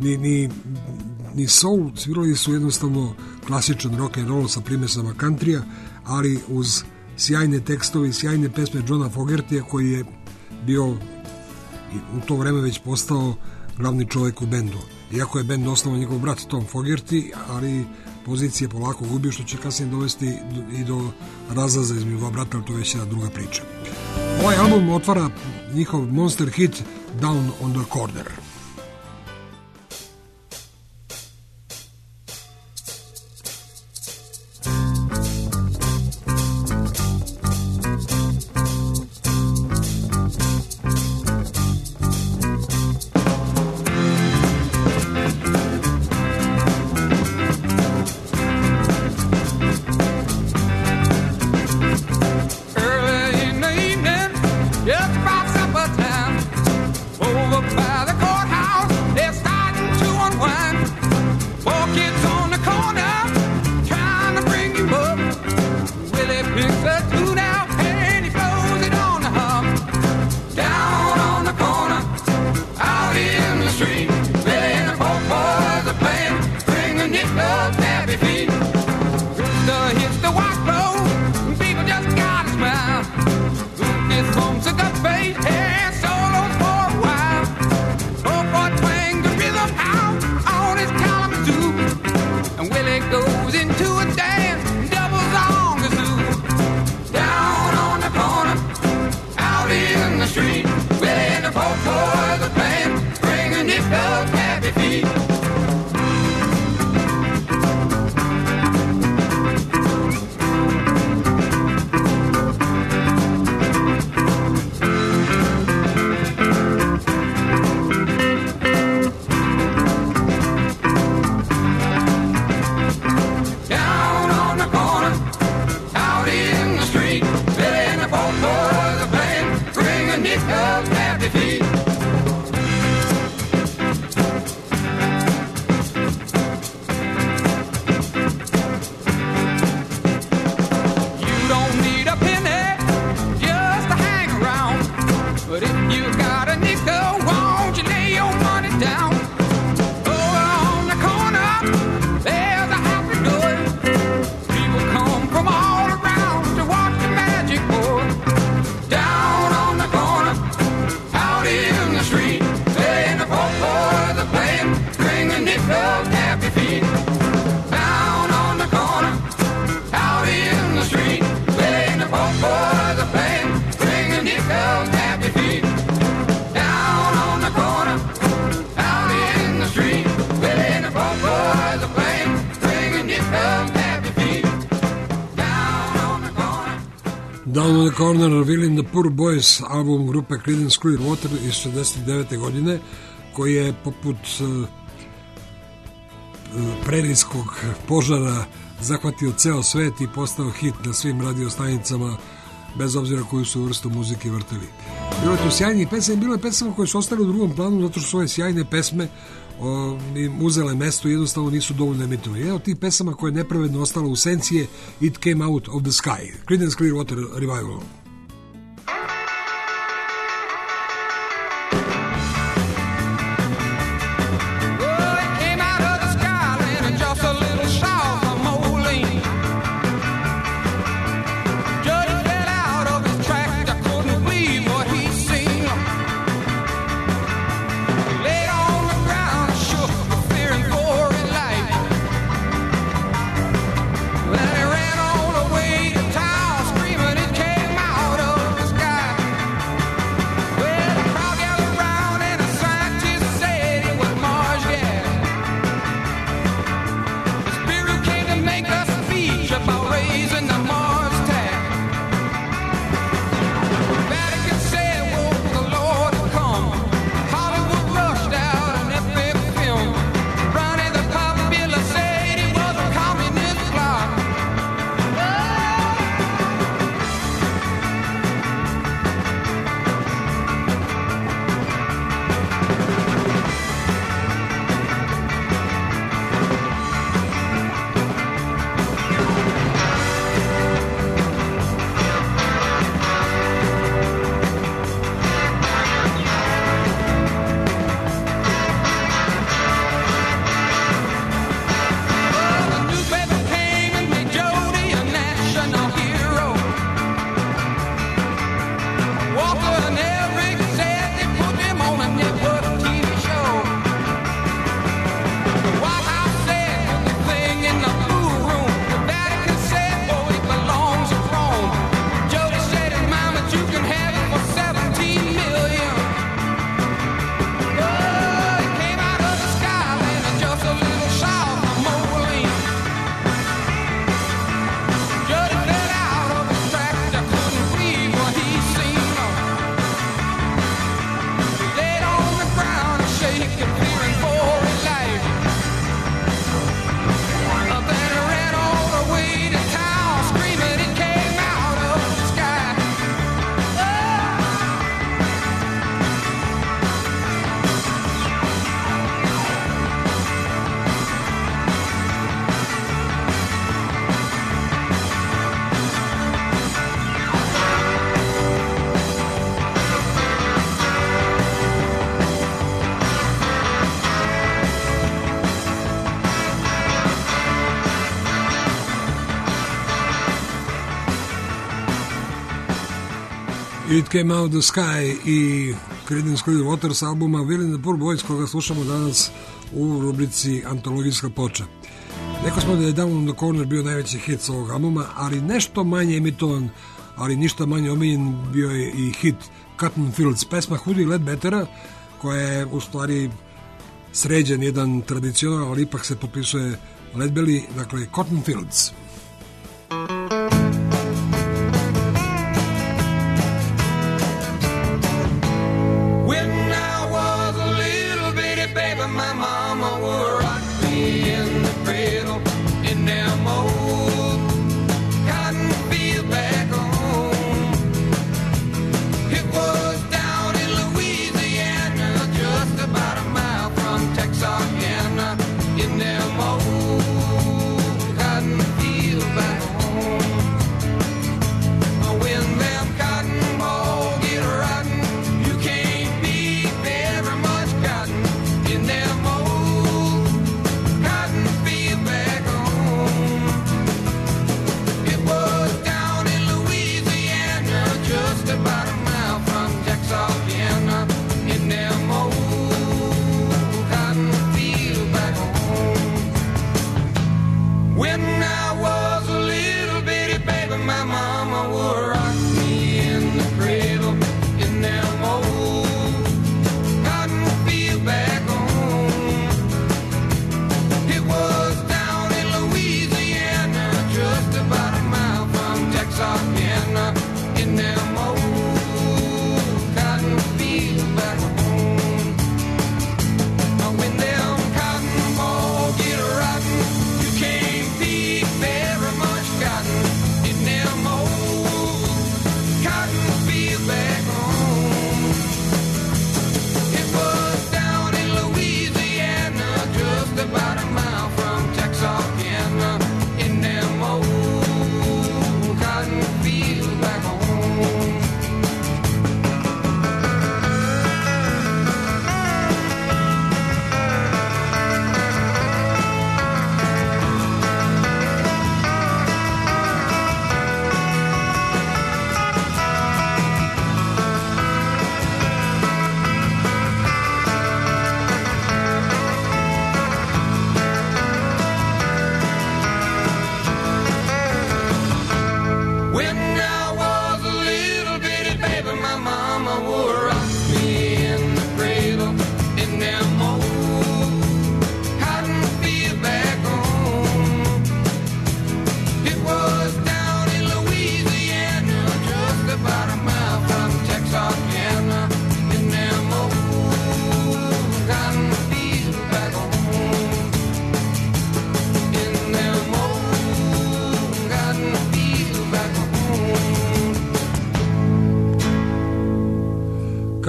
ni soul, svirali su jednostavno klasičan rock and roll sa primesama countrya, ali uz sjajne tekstove i sjajne pesme Johna Fogertija koji je bio u to vreme već postao glavni čovjek u bendu. Iako je bend osnovao njegov brat Tom Fogerty, ali pozicije polako gubio, što će kasnije dovesti i do razlaza između dva brata, ali to je već jedna druga priča. Ovaj album otvara njihov monster hit Down on the Corner. Goes into a dance, doubles on the zoo, down Down on the Corner, Will in the Poor Boys, album grupe Creedence Clearwater iz 69. godine, koji je poput prerijskog požara zahvatio ceo svet i postao hit na svim radiostanicama, bez obzira koju su vrstu muzike vrteli. Bilo je tu sjajnih pesama, bilo je pesama koje su ostale u drugom planu zato što svoje sjajne pesme im uzele mesto i jednostavno nisu dovoljno emitovane. Jedna od tih pesama koja je nepravedno ostala u senci je It Came Out of the Sky, Creedence Clearwater Revival. It Came Out of the Sky i Creedence Clearwater s albuma Will in the Poor Boys, koga slušamo danas u rubrici Antologijska ploča. Rekao smo da je Down on the Corner bio najveći hit s ovog albuma, ali nešto manje emitovan, ali ništa manje omiljen bio je i hit Cotton Fields, pesma Hoodie Ledbettera, koja je u stvari sređen jedan tradicional, ali ipak se potpisuje Ledbelly, dakle Cotton Fields. Texarkana in them old cotton fields.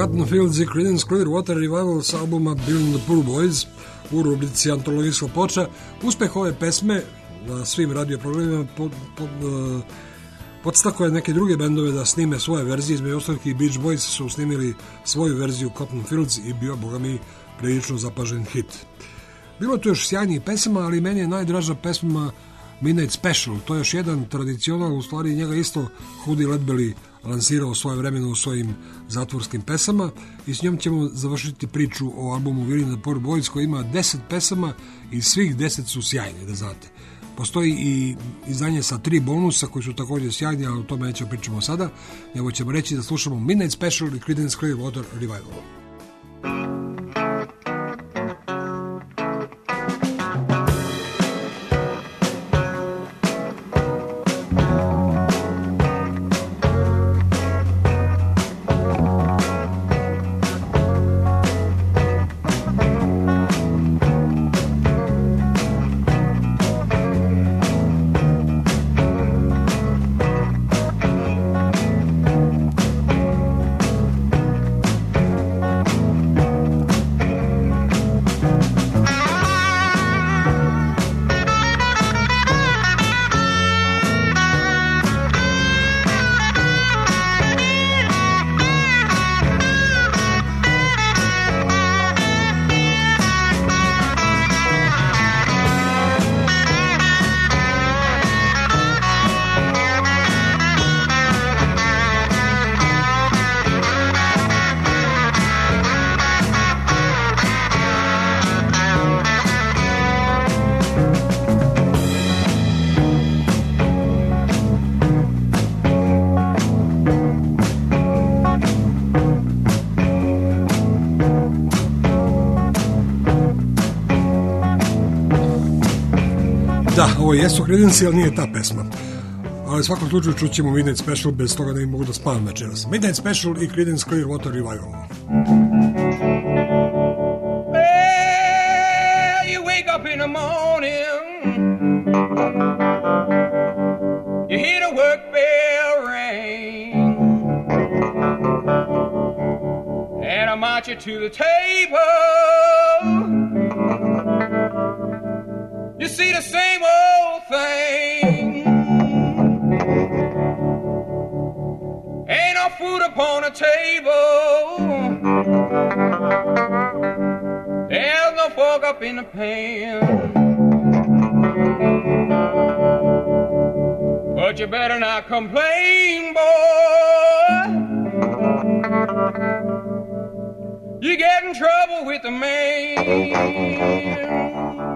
Cotton Fields i Creedence Clearwater Revival s albuma Bill and the Poor Boys u rubrici Antologijska ploča. Uspeh ove pesme na svim radio programima podstakao je neke druge bendove da snime svoje verzije. Između ostalih i Beach Boys su snimili svoju verziju Cotton Fields i bio, boga mi, prilično zapažen hit. Bilo tu još sjajnih pesama, ali meni je najdraža pesma Midnight Special. To je još jedan tradicional, u stvari njega isto Hudi Ledbelly lansirao svoje vremeno u svojim zatvorskim pesama i s njom ćemo završiti priču o albumu Will and the Poor Boys koji ima 10 pesama i svih 10 su sjajne, da znate. Postoji i izdanje sa 3 bonusa koji su također sjajni, ali o tome nećemo pričamo sada, nego ćemo reći da slušamo Midnight Special i Creedence Clearwater Revival. Da, ovo jesu Creedence, ali nije ta pesma. Ali u svakom slučaju čućemo Midnight Special, bez toga ne mogu da spavam večeras. Midnight Special i Creedence Clearwater Revival. Well, you wake up in the morning, you hear the work bell ring, and I march you to the table. You see the same old thing. Ain't no food upon the table. There's no fork up in the pan. But you better not complain, boy. You get in trouble with the man.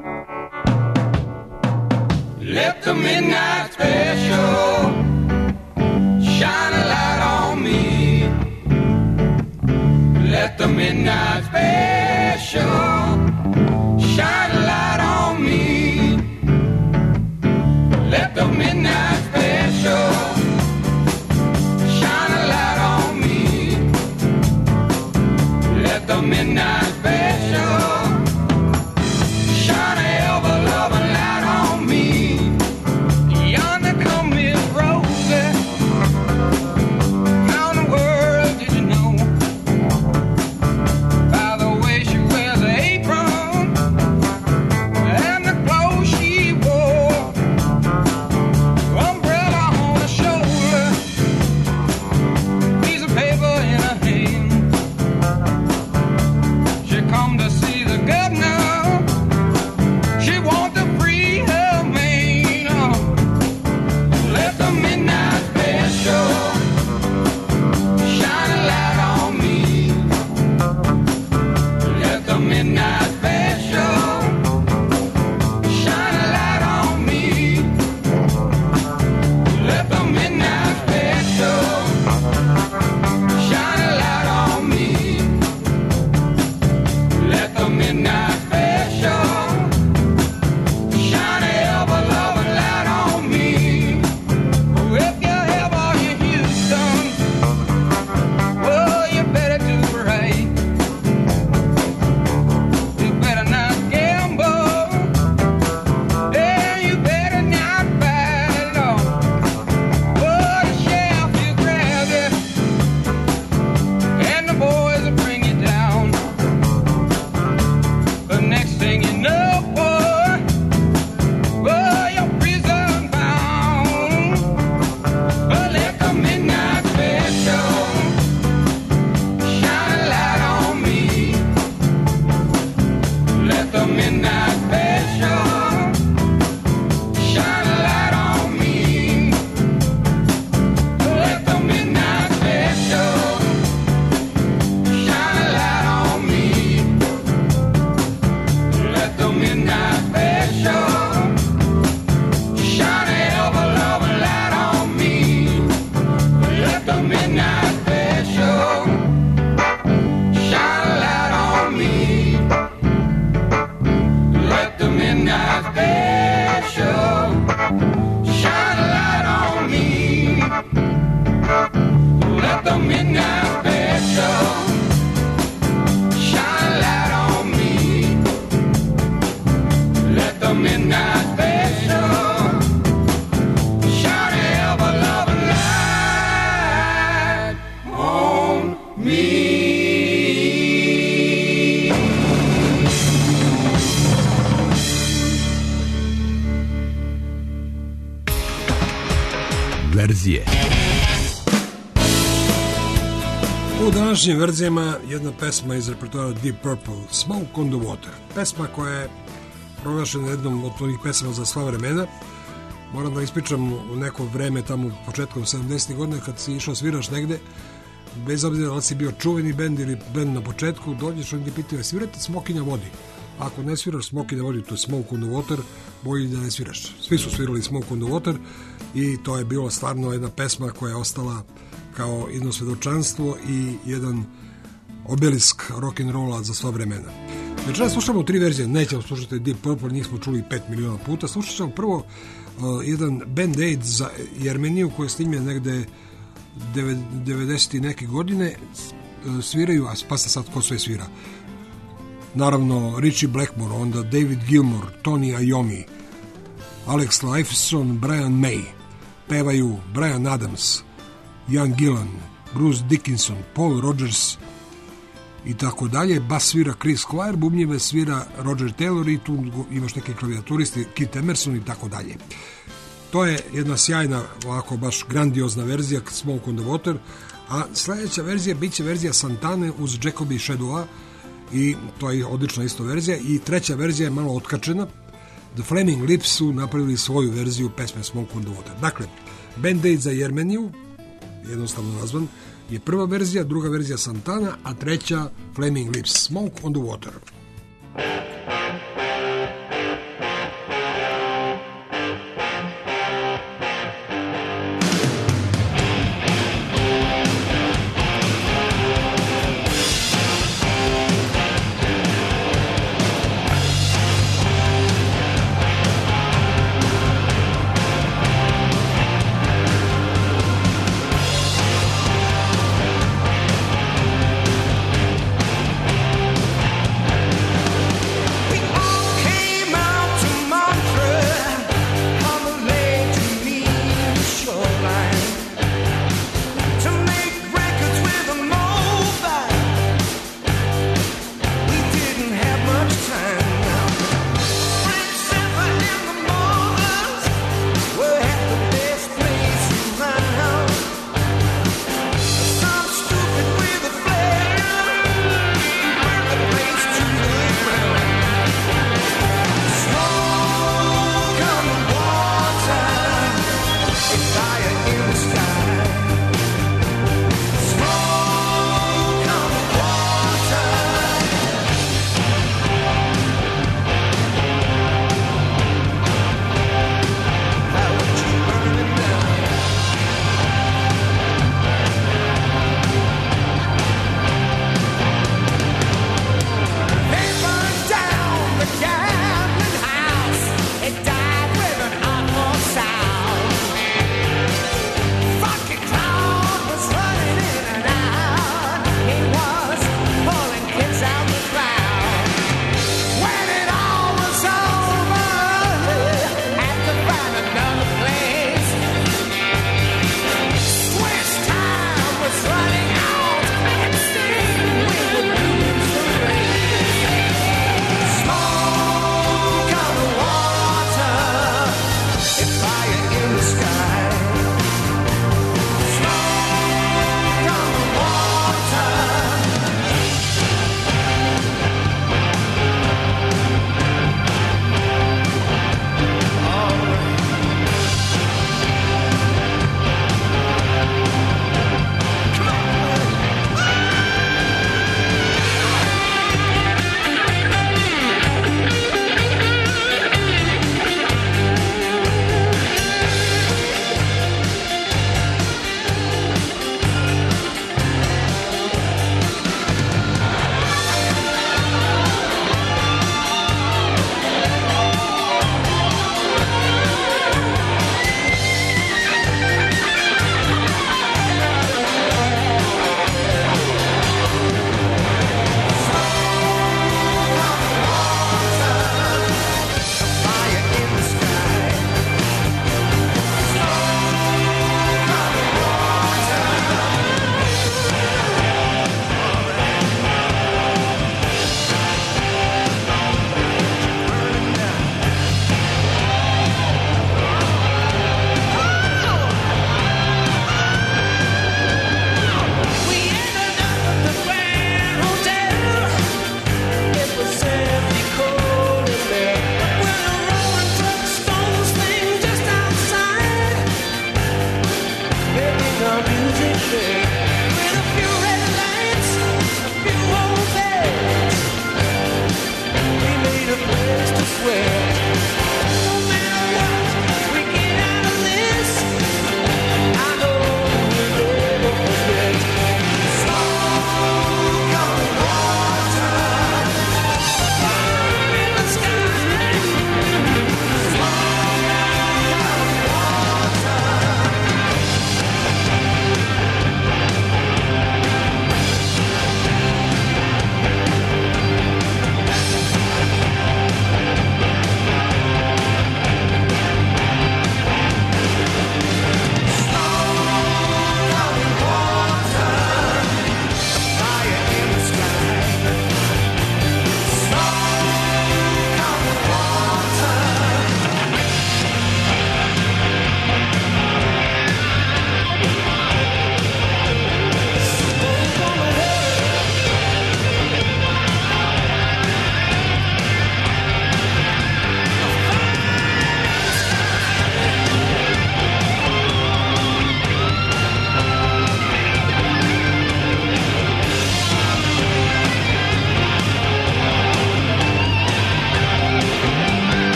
Let the midnight special shine a light on me. Let the midnight special shine a light on me. Let the midnight special shine a light on me. Let the midnight special shine a ever-loving light on me. verzije. U današnjim verzijama jedna pesma iz repertoara Deep Purple, Smoke on the Water. Pesma koja je proglašena jednom od onih pesama za sva vremena. Moram da ispričam u neko vreme, tamo početkom 70. godina, kad si išao sviraš negde, bez obzira da si bio čuveni bend ili bend na početku, dođeš oni ti pitaju, svirate Smoke na vodi. Ako ne sviraš Smoke na vodi, to je Smoke on the Water, bolje da ne sviraš. Svi su svirali Smoke on the Water i to je bilo stvarno jedna pesma koja je ostala kao jedno svedočanstvo i jedan obelisk rock'n'rolla za sva vremena. Večera slušamo 3 verzije, nećemo slušati Deep Purple, njih smo čuli 5 miliona puta. Slušat ćemo prvo jedan Band-Aid za Jermeniju koji je snimljen negde 90. neke godine, sviraju, a pa se sad ko sve svira. Naravno Richie Blackmore, onda David Gilmour, Tony Iommi, Alex Lifeson, Brian May. Pevaju Bryan Adams, Ian Gillan, Bruce Dickinson, Paul Rodgers i tako dalje. Bas svira Chris Squire, bubnjeve svira Roger Taylor i tu imaš neke klavijaturisti, Keith Emerson i tako dalje. To je jedna sjajna, ovako baš grandiozna verzija Smoke on the Water, a sledeća verzija biće verzija Santane uz Jacoby Shadowa i to je odlična isto verzija. I treća verzija je malo otkačena. The Flaming Lips su napravili svoju verziju pesme Smoke on the Water. Dakle, Band-Aid za Jermeniju, jednostavno nazvan, je prva verzija, druga verzija Santana, a treća Flaming Lips, Smoke on the Water. Smoke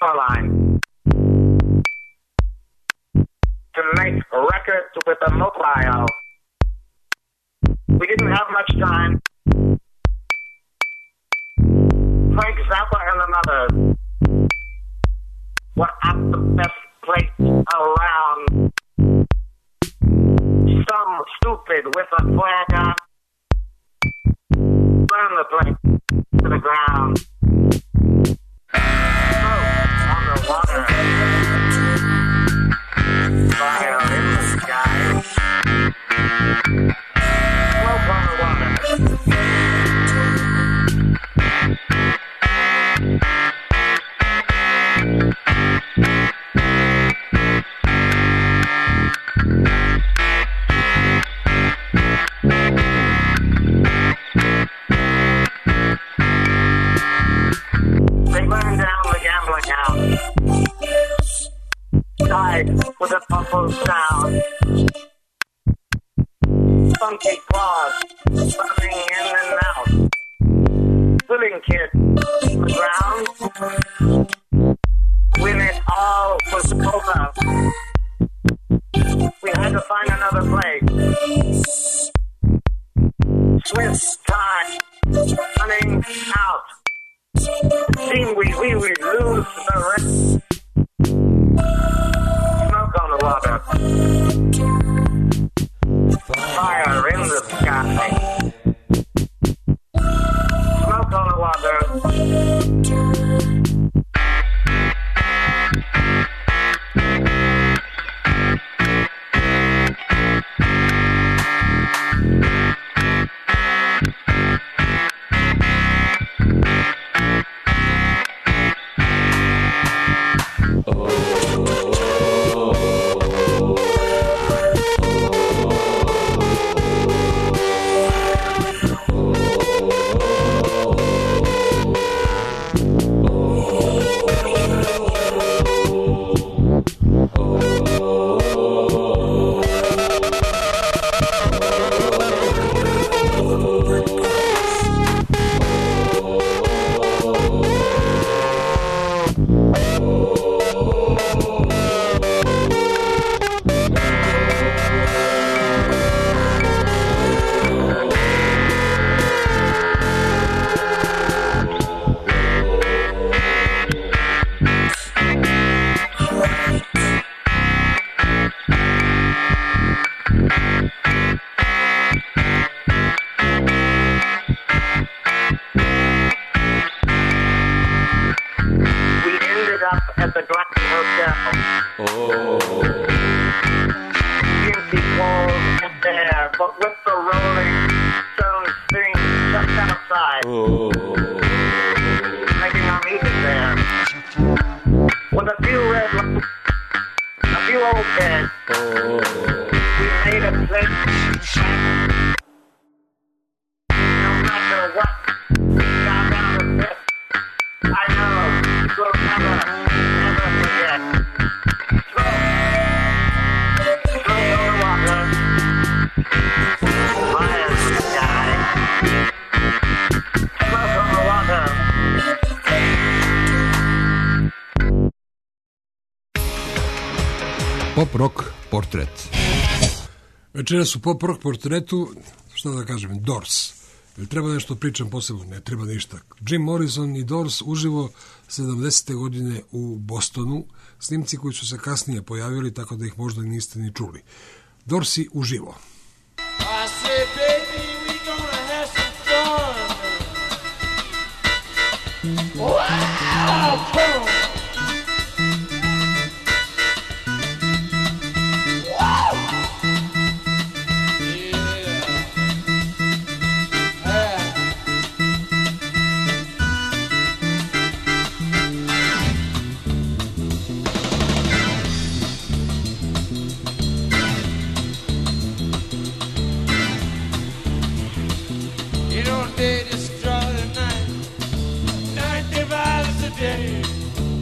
Timberline to make records with a mobile. We didn't have much time. Frank Zappa and another were at the best place around. Some stupid with a flag on burn the place to the ground. Smoke on the water. Fire in the sky. Smoke on the water. They burned down the gambling house. Died with a muffled sound. Funky claws running in and out. Willing kid on the ground. When it all was over, we had to find another place. Swift time running out. Seemed we would lose the rest. Smoke on the water. Fire in the sky. Smoke on the water. At the Grand Hotel. Empty cold and bare, but with the rolling stone strings just outside. Making our music there. With a few red lights, a few old beds. We made a place. No matter what, down the pit. I know we'll never forget. Smoke on the water. Fire in the sky. Smoke on the water. Pop rock portret. Večeras u Pop rock portretu, šta da kažem, Doors. Ili treba nešto pričam posebno? Ne treba ništa. Jim Morrison i Doors uživo 70. godine u Bostonu, snimci koji su se kasnije pojavili, tako da ih možda niste ni čuli. Doorsi uživo. I said, baby, we gonna have some fun. Wow, boom. Day divides the day.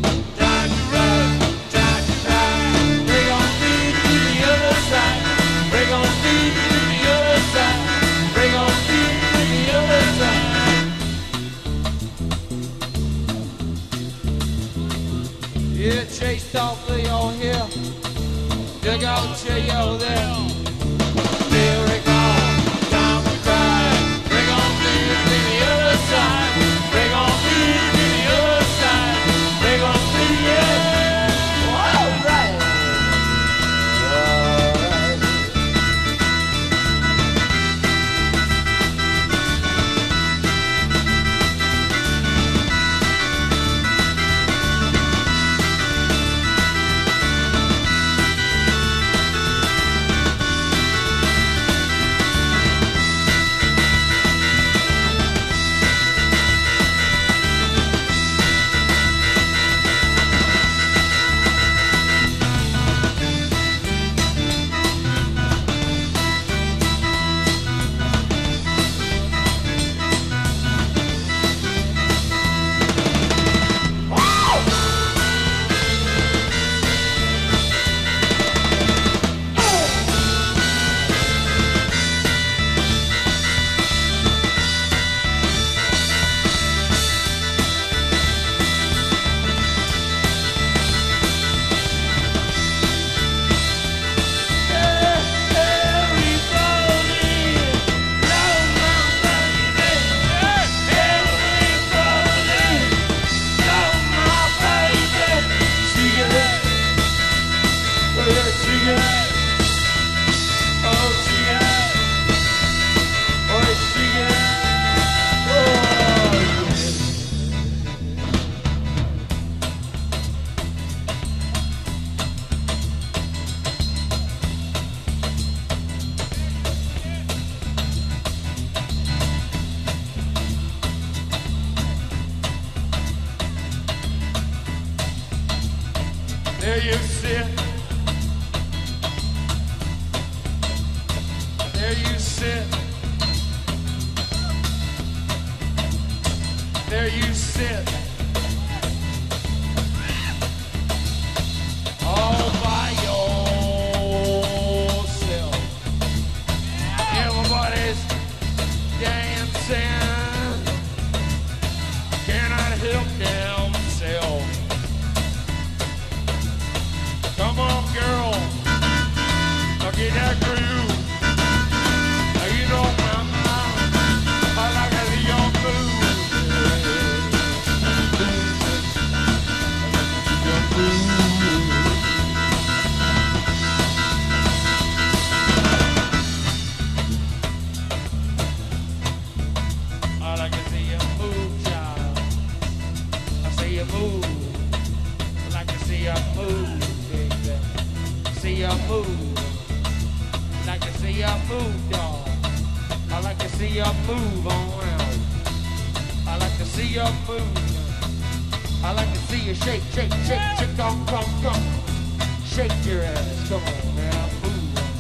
There you sit. There you sit. There you sit. All by yourself. Everybody's dancing. Cannot help themselves. Come on, girl. Now get that groove. Now you know, mama, I like to see your move. I like to see you move, child. I see you move. I like to see you move. See ya move. I like to see ya move, dog. I like to see ya move on around. I like to see ya move. I like to see you shake, shake, shake, shake, come, come, come. Shake your ass, come on now, move on.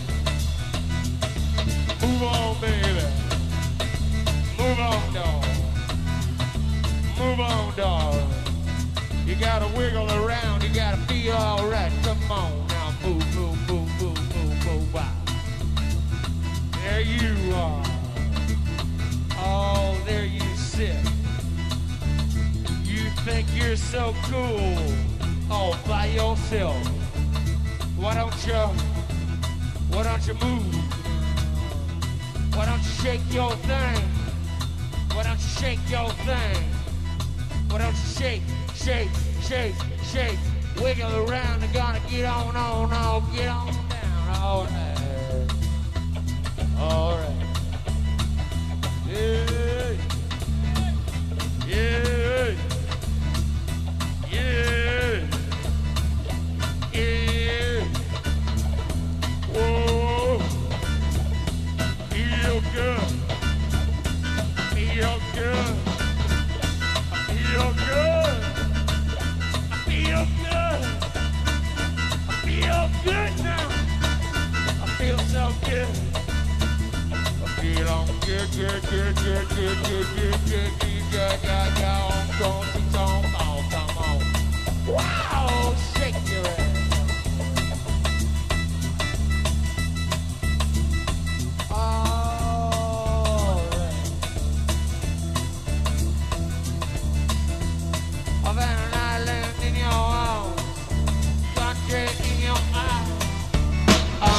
Move on, baby. Move on, dog. Move on, dog. You gotta wiggle around, you gotta feel alright, come on. Move, move, move, move, move, move, wow. There you are. Oh, there you sit. You think you're so cool all by yourself. Why don't you move? Why don't you shake your thing? Why don't you shake your thing? Why don't you shake, shake, shake, shake? Wiggle around and gonna get on, get on down. All right. All right. Yeah. Yeah. Yeah. Yeah. Whoa. Feel good. Feel good. Feel good. Feel good. Feel good now. I feel so good. I feel on good, good, good, good, good, good, good, good, good, come on. Wow, shake your ass. All right. I've had an island in your arms. In your eyes. Oh,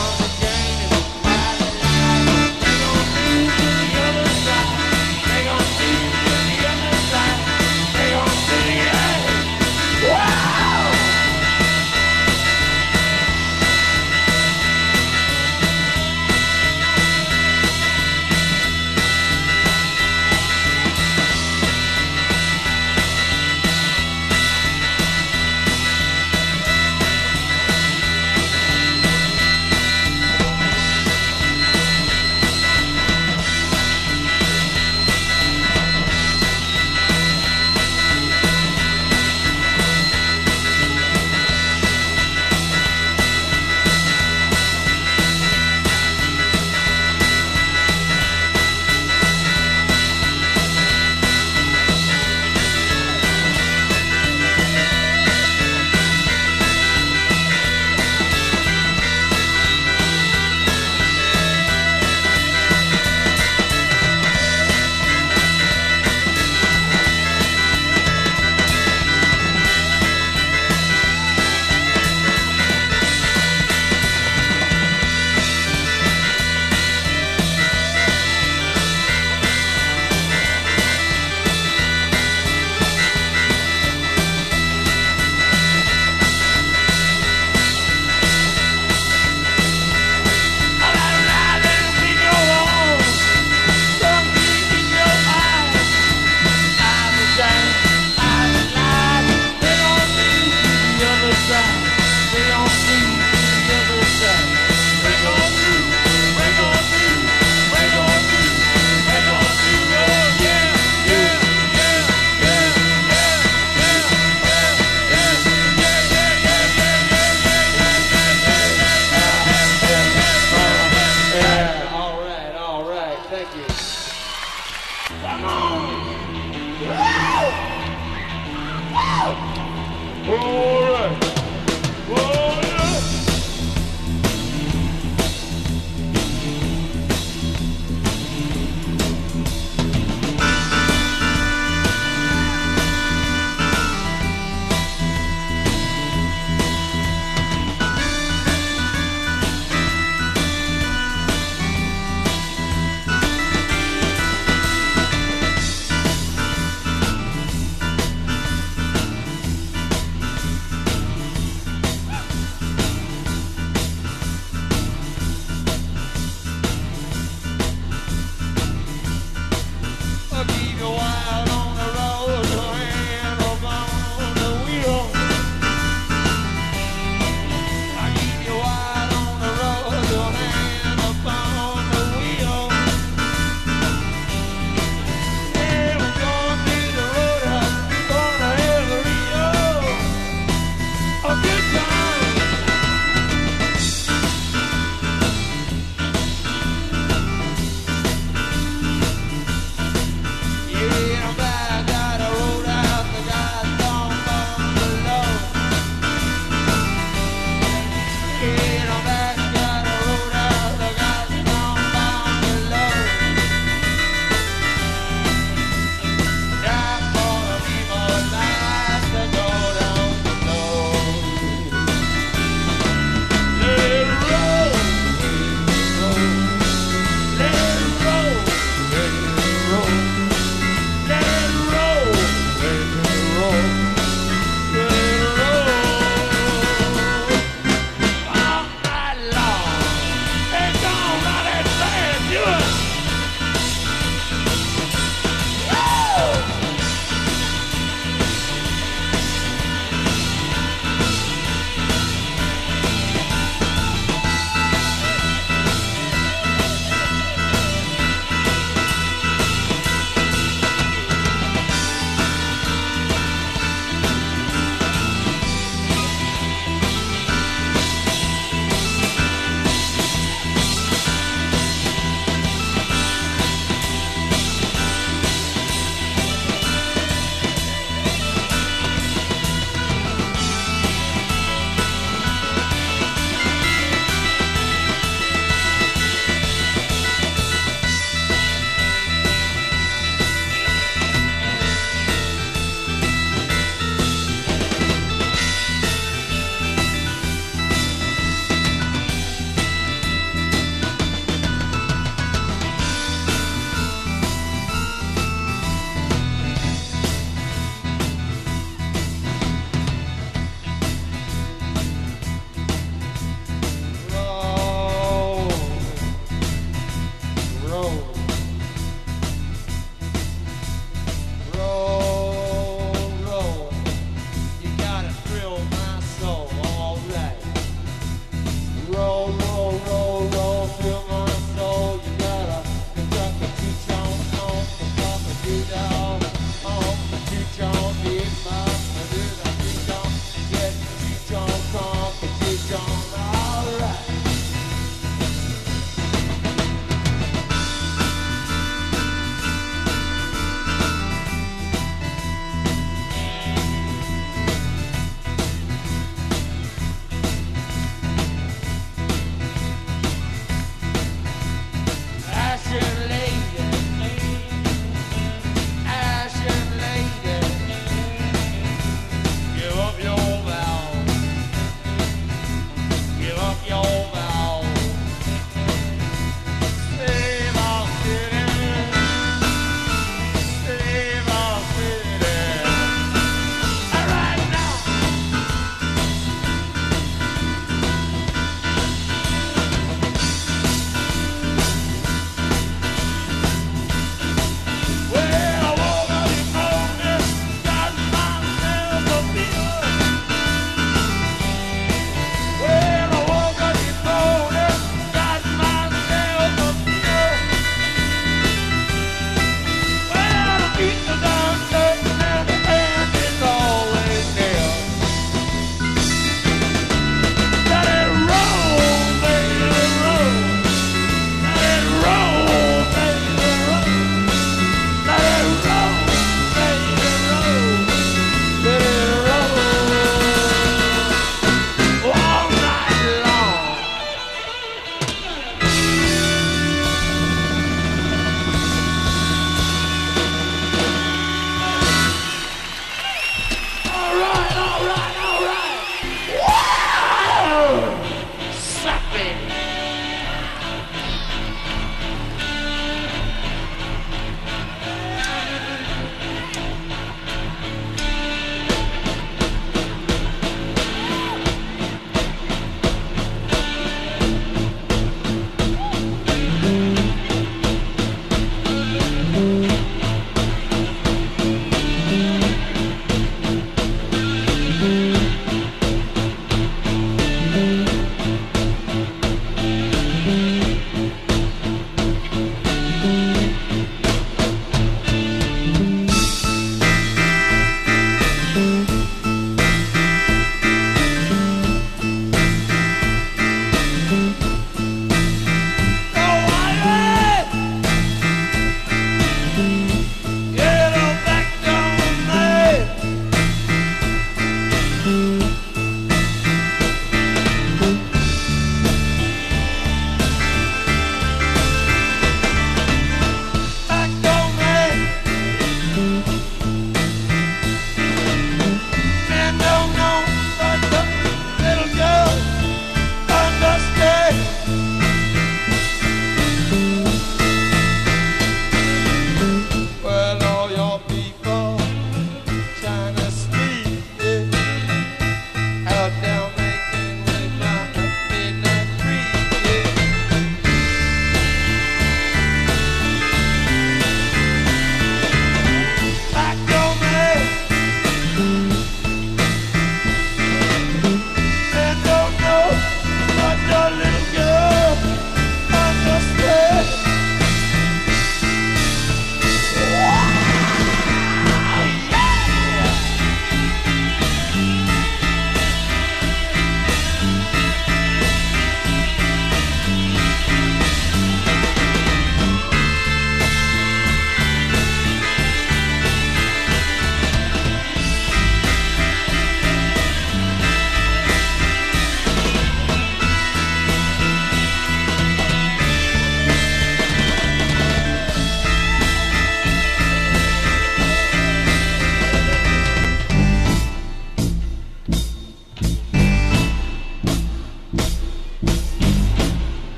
you. Come on. Woo! Woo! All right. All right.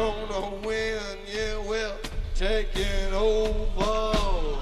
gonna win, yeah, we're taking over.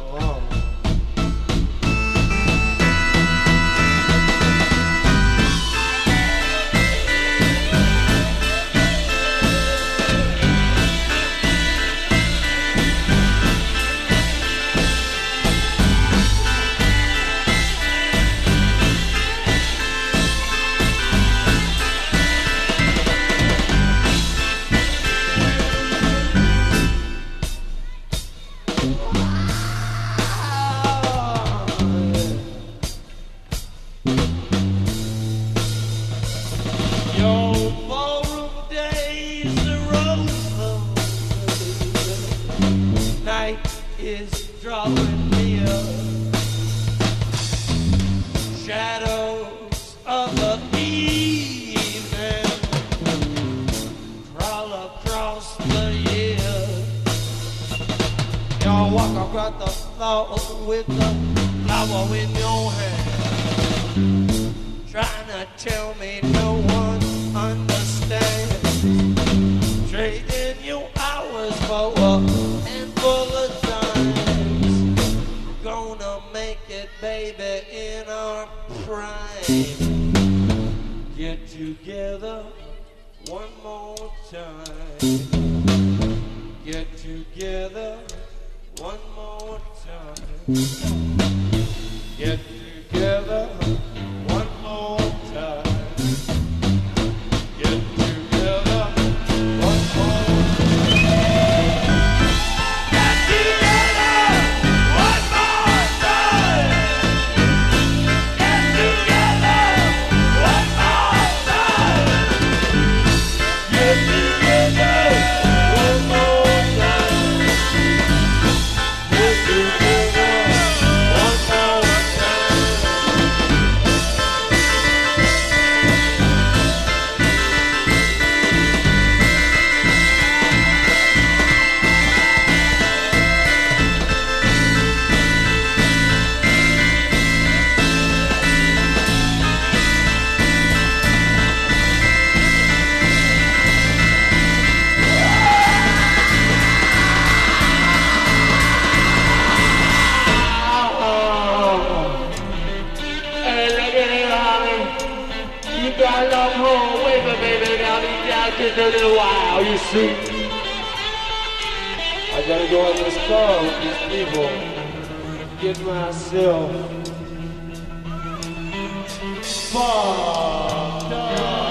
With the flower in your hand, trying to tell me no one understands. Trading your hours for a handful of dimes. Gonna make it, baby, in our prime. Get together one more time. Get together one more time. Get together one more time. Get together one more time. Get together one more time. Get together one more time. Get together one more time. Get together one more Just a little while, you see. I gotta go in this car with these people, get myself fucked up.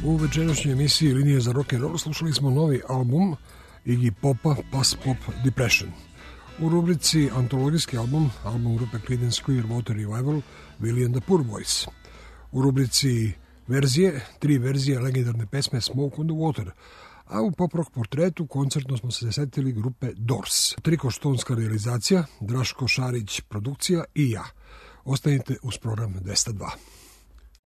U večerašnjoj emisiji Linije za rock and roll slušali smo novi album Iggy Popa, Pass Pop Depression. U rubrici antologijski album grupe Creedence Clearwater Revival, Willie and the Poor Boys. U rubrici verzije, 3 verzije legendarne pesme Smoke on the Water, a u pop rock portretu koncertno smo se setili grupe Doors. Trikoštonska realizacija, Draško Šarić produkcija i ja. Ostanite uz program 202.